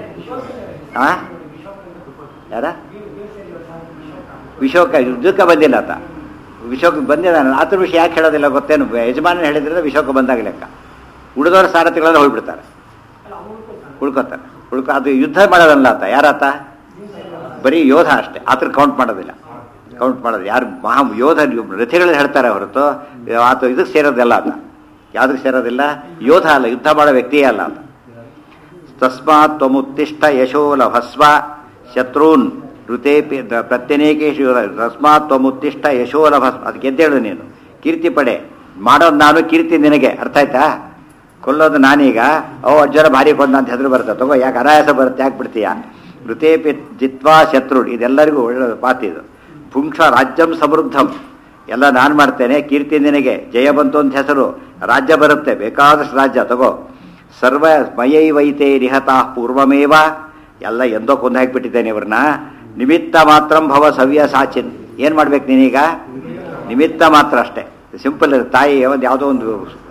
ಯಾರ? ವಿಶೋಕ ಯುದ್ಧಕ್ಕೆ ಬಂದಿಲ್ಲ ಆತ. ವಿಶೋಕಕ್ಕೆ ಬಂದಿದ್ದಾನೆ. ಆತರ ವಿಷಯ ಯಾಕೆ ಹೇಳೋದಿಲ್ಲ ಗೊತ್ತೇನು? ಯಜಮಾನ ಹೇಳಿದ್ರೆ ವಿಶೋಕ ಬಂದಾಗ ಲೆಕ್ಕ. ಉಳಿದವರ ಸಾರಥಿಗಳೆಲ್ಲ ಹೋಗ್ಬಿಡ್ತಾರೆ, ಉಳ್ಕೋತಾರೆ. ಅದು ಯುದ್ಧ ಮಾಡೋದಲ್ಲ ಆತ. ಯಾರಾತ? ಬರೀ ಯೋಧ ಅಷ್ಟೇ. ಆತರ ಕೌಂಟ್ ಮಾಡೋದಿಲ್ಲ. ಕೌಂಟ್ ಮಾಡೋದು ಯಾರು? ಮಹಾ ಯೋಧ ರಥಿಗಳು ಹೇಳ್ತಾರೆ ಹೊರತು ಆತ ಇದಕ್ಕೆ ಸೇರೋದಿಲ್ಲ. ಆತ ಯಾವುದಕ್ಕೆ ಸೇರೋದಿಲ್ಲ? ಯೋಧ ಅಲ್ಲ, ಯುದ್ಧ ಮಾಡೋ ವ್ಯಕ್ತಿಯೇ ಅಲ್ಲ ಆತ. ತಸ್ಮಾತ್ ತ್ವಮುತ್ತಿಷ್ಠ ಯಶೋ ಲಭಸ್ವ ಶತ್ರುನ್ ಋತೇಪಿ ಪ್ರತ್ಯನೇಕೇಶು. ತಸ್ಮಾತ್ ತ್ವಮುತ್ತಿಷ್ಠ ಯಶೋ ಲಭಸ್ವ. ಅದಕ್ಕೆ ಎದ್ದೇಳು ನೀನು, ಕೀರ್ತಿ ಪಡೆ. ಮಾಡೋದು ನಾನು, ಕೀರ್ತಿ ನಿನಗೆ. ಅರ್ಥ ಆಯ್ತಾ? ಕೊಲ್ಲೋದು ನಾನೀಗ. ಅರ್ಜುನ ಭಾರಿ ಕೊಂಡ ಅಂತ ಹೆಸರು ಬರುತ್ತೆ. ತಗೋ, ಯಾಕೆ ಅನಾಯಾಸ ಬರುತ್ತೆ, ಯಾಕೆ ಬಿಡ್ತೀಯ? ಋತೇಪಿ ಜಿತ್ವಾ ಶತ್ರು. ಇದೆಲ್ಲರಿಗೂ ಒಳ್ಳೆ ಮಾತಿದು. ಪುಂಕ್ಷ ರಾಜ್ಯಂ ಸಮೃದ್ಧಂ. ಎಲ್ಲ ನಾನು ಮಾಡ್ತೇನೆ, ಕೀರ್ತಿ ನಿನಗೆ. ಜಯ ಬಂತು ಅಂತ ಹೆಸರು, ರಾಜ್ಯ ಬರುತ್ತೆ, ಬೇಕಾದಷ್ಟು ರಾಜ್ಯ ತಗೋ. ಸರ್ವ ಮಯೈವೈತೆ ನಿಹತ ಪೂರ್ವಮೇವ. ಎಲ್ಲ ಎಂದೋ ಕೊಂದು ಹಾಕಿಬಿಟ್ಟಿದ್ದೇನೆ ಇವ್ರನ್ನ. ನಿಮಿತ್ತ ಮಾತ್ರ ಭವ ಸವ್ಯ ಸಾಚಿನ್. ಏನು ಮಾಡ್ಬೇಕು ನೀನೀಗ? ನಿಮಿತ್ತ ಮಾತ್ರ ಅಷ್ಟೇ. ಸಿಂಪಲ್. ತಾಯಿ ಯಾವುದೋ ಒಂದು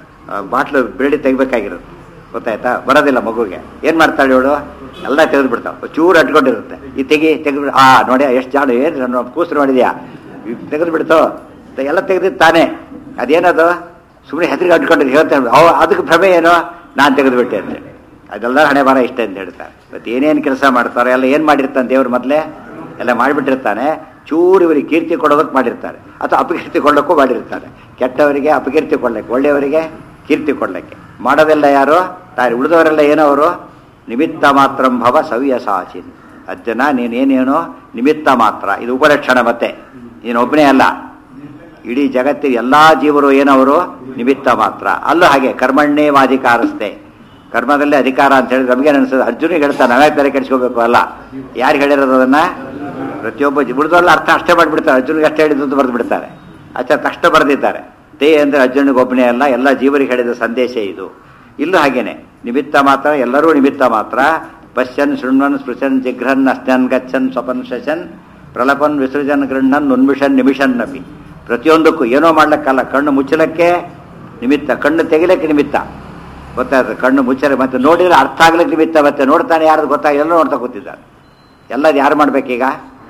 ಬಾಟ್ಲು ಬೇಡಿ ತೆಗಿಬೇಕಾಗಿರುತ್ತೆ, ಗೊತ್ತಾಯ್ತಾ? ಬರೋದಿಲ್ಲ ಮಗುಗೆ. ಏನು ಮಾಡ್ತಾಳೆ ಇವಳು? ಎಲ್ಲ ತೆಗೆದು ಬಿಡ್ತಾವೆ. ಚೂರು ಅಟ್ಕೊಂಡಿರುತ್ತೆ. ಈ ತೆಗೆದು ನೋಡಿ ಎಷ್ಟು ಜಾಡು. ಏನು ಕೂಸು ನೋಡಿದ್ಯಾ? ತೆಗೆದು ಬಿಡ್ತೋ ಎಲ್ಲ ತೆಗೆದಿದ್ದು ತಾನೇ. ಅದೇನದು? ಸುಮ್ಮನೆ ಹೆಸರಿಗೆ ಅಟ್ಕೊಂಡಿದ್ದು ಹೇಳ್ತೇನೆ. ಅದಕ್ಕೆ ಭ್ರಮೆ ಏನೋ, ನಾನು ತೆಗೆದುಬಿಟ್ಟೆ ಅಂತೇಳಿ. ಅದೆಲ್ಲ ಹಣೆ ಬಾರ ಇಷ್ಟ ಅಂತ ಹೇಳ್ತಾರೆ. ಇವತ್ತು ಏನೇನು ಕೆಲಸ ಮಾಡ್ತಾರೋ ಎಲ್ಲ ಏನು ಮಾಡಿರ್ತಾನೆ ದೇವ್ರು? ಮೊದಲೇ ಎಲ್ಲ ಮಾಡಿಬಿಟ್ಟಿರ್ತಾನೆ. ಚೂರು ಇವರಿಗೆ ಕೀರ್ತಿ ಕೊಡೋದಕ್ಕೆ ಮಾಡಿರ್ತಾರೆ, ಅಥವಾ ಅಪಕೀರ್ತಿ ಕೊಡೋಕ್ಕೂ ಮಾಡಿರ್ತಾರೆ. ಕೆಟ್ಟವರಿಗೆ ಅಪಕೀರ್ತಿ ಕೊಡಲಿಕ್ಕೆ, ಒಳ್ಳೆಯವರಿಗೆ ಕೀರ್ತಿ ಕೊಡಲಿಕ್ಕೆ ಮಾಡೋದೆಲ್ಲ ಯಾರು? ತಾಯಿ. ಉಳಿದವರೆಲ್ಲ ಏನವರು? ನಿಮಿತ್ತ ಮಾತ್ರ ಭವ ಸವ್ಯ ಸಾಚಿನ್. ಅಜ್ಜನ ನೀನೇನೇನೋ ನಿಮಿತ್ತ ಮಾತ್ರ. ಇದು ಉಪಲಕ್ಷಣ. ಮತ್ತೆ ನೀನೊಬ್ಬನೇ ಅಲ್ಲ, ಇಡೀ ಜಗತ್ತಿನ ಎಲ್ಲ ಜೀವರು ಏನವರು? ನಿಮಿತ್ತ ಮಾತ್ರ. ಅಲ್ಲೂ ಹಾಗೆ ಕರ್ಮಣ್ಣೇವಾಧಿಕಾರಸ್ಥೆ. ಕರ್ಮದಲ್ಲೇ ಅಧಿಕಾರ ಅಂತ ಹೇಳಿದ್ರೆ ನಮಗೆ ಅನಿಸ್ತದೆ. ಅರ್ಜುನಿಗೆ ಹೇಳ್ತಾನೆ, ನಾವೇ ಬೇರೆ ಕೆಡಿಸ್ಕೋಬೇಕು ಅಲ್ಲ. ಯಾರು ಹೇಳಿರೋದು ಅದನ್ನ? ಪ್ರತಿಯೊಬ್ಬ ಉಳಿದವರೆಲ್ಲ ಅರ್ಥ ಅಷ್ಟೇ ಮಾಡಿಬಿಡ್ತಾರೆ. ಅರ್ಜುನಿಗೆ ಅಷ್ಟೇ ಹೇಳಿದ್ದು ಬರೆದು ಬಿಡ್ತಾರೆ. ಅಚ್ಚ ತಕ್ಷಣ ಬರೆದಿದ್ದಾರೆ. ತೇ ಅಂದರೆ ಅರ್ಜುನಿಗೆ ಒಬ್ಬನೇ ಅಲ್ಲ, ಎಲ್ಲ ಜೀವರಿಗೆ ಹೇಳಿದ ಸಂದೇಶ ಇದು. ಇಲ್ಲೂ ಹಾಗೇನೆ ನಿಮಿತ್ತ ಮಾತ್ರ, ಎಲ್ಲರೂ ನಿಮಿತ್ತ ಮಾತ್ರ. ಪಶ್ಯನ್ ಶೃಣ್ವನ್ ಸ್ಪೃಶನ್ ಜಿಘ್ರನ್ ಅಸ್ನನ್ ಗಚ್ಚನ್ ಸ್ವಪನ್ ಶಶನ್ ಪ್ರಲಪನ್ ವಿಸೃಜನ್ ಗೃಹನ್ ಉನ್ಮಿಷನ್ ನಿಮಿಷನ್ ನಪಿ. ಪ್ರತಿಯೊಂದಕ್ಕೂ ಏನೋ ಮಾಡ್ಲಿಕ್ಕಲ್ಲ. ಕಣ್ಣು ಮುಚ್ಚಲಕ್ಕೆ ನಿಮಿತ್ತ, ಕಣ್ಣು ತೆಗಿಲಿಕ್ಕೆ ನಿಮಿತ್ತ, ಗೊತ್ತಾಯ್ತು? ಕಣ್ಣು ಮುಚ್ಚಲೆ ಮತ್ತೆ ನೋಡಿದ್ರೆ ಅರ್ಥ ಆಗ್ಲಿಕ್ಕೆ ನಿಮಿತ್ತ. ಮತ್ತೆ ನೋಡ್ತಾನೆ ಯಾರು ಗೊತ್ತಾಗ ಎಲ್ಲ ನೋಡ್ತಾ ಕೂತಿದ್ದಾರೆ. ಎಲ್ಲದು ಯಾರು ಮಾಡ್ಬೇಕೀಗ?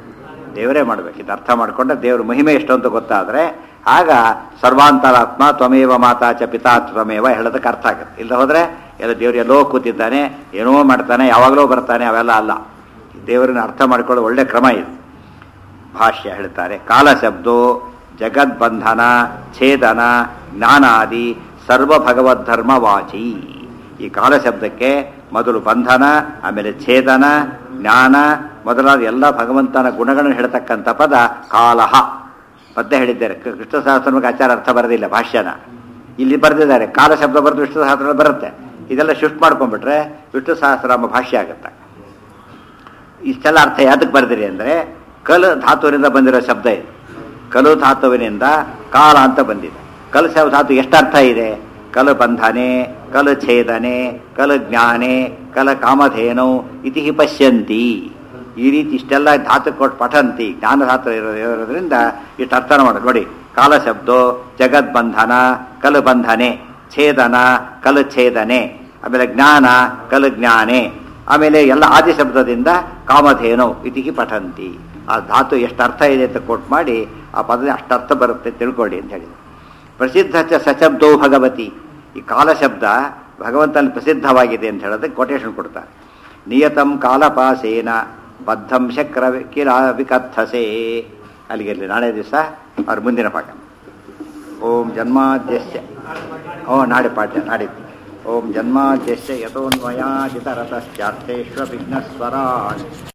ದೇವರೇ ಮಾಡಬೇಕು. ಇದು ಅರ್ಥ ಮಾಡಿಕೊಂಡ್ರೆ ದೇವ್ರ ಮಹಿಮೆ ಎಷ್ಟು ಅಂತ ಗೊತ್ತಾದರೆ ಆಗ ಸರ್ವಾಂತರಾತ್ಮ ತ್ವಮೇವ ಮಾತಾ ಚ ಪಿತಾ ತ್ವಮೇವ ಹೇಳೋದಕ್ಕೆ ಅರ್ಥ ಆಗುತ್ತೆ. ಇಲ್ಲ ಹೋದರೆ ಎಲ್ಲ ದೇವ್ರು ಎಲ್ಲೋ ಕೂತಿದ್ದಾನೆ, ಏನೋ ಮಾಡ್ತಾನೆ, ಯಾವಾಗಲೂ ಬರ್ತಾನೆ, ಅವೆಲ್ಲ ಅಲ್ಲ. ದೇವರನ್ನ ಅರ್ಥ ಮಾಡಿಕೊಳ್ಳೋ ಒಳ್ಳೆ ಕ್ರಮ ಇದು. ಭಾಷ್ಯ ಹೇಳ್ತಾರೆ, ಕಾಲಶಬ್ದೋ ಜಗದ್ಬಂಧನ ಛೇದನ ಜ್ಞಾನಾದಿ ಸರ್ವ ಭಗವದ್ಧರ್ಮವಾಚಿ. ಈ ಕಾಲಶಬ್ದಕ್ಕೆ ಮೊದಲು ಬಂಧನ, ಆಮೇಲೆ ಛೇದನ, ಜ್ಞಾನ ಮೊದಲಾದ ಎಲ್ಲ ಭಗವಂತನ ಗುಣಗಳನ್ನು ಹೇಳ್ತಕ್ಕಂಥ ಪದ ಕಾಲಹ. ಪದ್ಯ ಹೇಳಿದ್ದಾರೆ. ಕೃಷ್ಣ ಸಹಸ್ರನಾಮಕ್ಕೆ ಆಚಾರ ಅರ್ಥ ಬರೋದಿಲ್ಲ, ಭಾಷ್ಯನ ಇಲ್ಲಿ ಬರೆದಿದ್ದಾರೆ. ಕಾಲ ಶಬ್ದ ಬರೆದು ವಿಷ್ಣು ಸಹಸ್ರ ಬರುತ್ತೆ. ಇದೆಲ್ಲ ಶಿಫ್ಟ್ ಮಾಡ್ಕೊಂಡ್ಬಿಟ್ರೆ ವಿಷ್ಣು ಸಹಸ್ರನಾಮ ಭಾಷ್ಯ ಆಗುತ್ತೆ. ಇಷ್ಟೆಲ್ಲ ಅರ್ಥ ಯಾತಕ್ಕೆ ಬರೆದಿರಿ ಅಂದರೆ ಕಲ್ ಧಾತುವಿನಿಂದ ಬಂದಿರೋ ಶಬ್ದ ಇದು. ಕಲು ಧಾತುವಿನಿಂದ ಕಾಲ ಅಂತ ಬಂದಿದೆ. ಕಲ್ ಧಾತು ಎಷ್ಟು ಅರ್ಥ ಇದೆ? ಕಲು ಬಂಧನೆ, ಕಲು ಛೇದನೆ, ಕಲು ಜ್ಞಾನೆ, ಕಲ ಕಾಮಧೇನೌ ಇತಿ ಪಶ್ಯಂತಿ. ಈ ರೀತಿ ಇಷ್ಟೆಲ್ಲ ಧಾತು ಕೊಟ್ಟು ಪಠಂತಿ, ಜ್ಞಾನ ಧಾತು ಇರೋದ್ರಿಂದ ಇಷ್ಟು ಅರ್ಥ ಮಾಡಿ. ನೋಡಿ, ಕಾಲಶಬ್ದೋ ಜಗದ್ಬಂಧನ ಕಲು ಬಂಧನೆ, ಛೇದನ ಕಲು ಛೇದನೆ, ಆಮೇಲೆ ಜ್ಞಾನ ಕಲು ಜ್ಞಾನೆ, ಆಮೇಲೆ ಎಲ್ಲ ಆದಿ ಶಬ್ದದಿಂದ ಕಾಮಧೇನೌ ಇತಿ ಪಠಂತಿ. ಆ ಧಾತು ಎಷ್ಟು ಅರ್ಥ ಇದೆ ಅಂತ ಕೋಟ್ ಮಾಡಿ ಆ ಪದದ ಅಷ್ಟು ಅರ್ಥ ಬರುತ್ತೆ ತಿಳ್ಕೊಳ್ಳಿ ಅಂತ ಹೇಳಿದರು. ಪ್ರಸಿದ್ಧ ಚ ಸಶಬ್ದೋ ಭಗವತಿ. ಈ ಕಾಲಶಬ್ದ ಭಗವಂತನಲ್ಲಿ ಪ್ರಸಿದ್ಧವಾಗಿದೆ ಅಂತ ಹೇಳೋದಕ್ಕೆ ಕೊಟೇಶನ್ ಕೊಡ್ತಾರೆ. ನಿಯತಂ ಕಾಲಪಾಸೇನ ಬದ್ಧಂ ಶಕ್ರ ಕಿಲ ವಿಕಥಸೆ. ಅಲ್ಲಿಗೆ ನಾಳೆ ದಿವಸ ಅವ್ರ ಮುಂದಿನ ಪಾಠ. ಓಂ ಜನ್ಮಾದ್ಯಸ್ಯ ನಾಳೆ ಪಾಠ ನಾಡಿದ್ದು. ಓಂ ಜನ್ಮಾದ್ಯಸ್ಯ ಯತೋನ್ಮಯಾಜಿತರತಶ್ಚಾರ್ಥೇಶ್ವ ವಿಘ್ನಸ್ವರಾಟ್.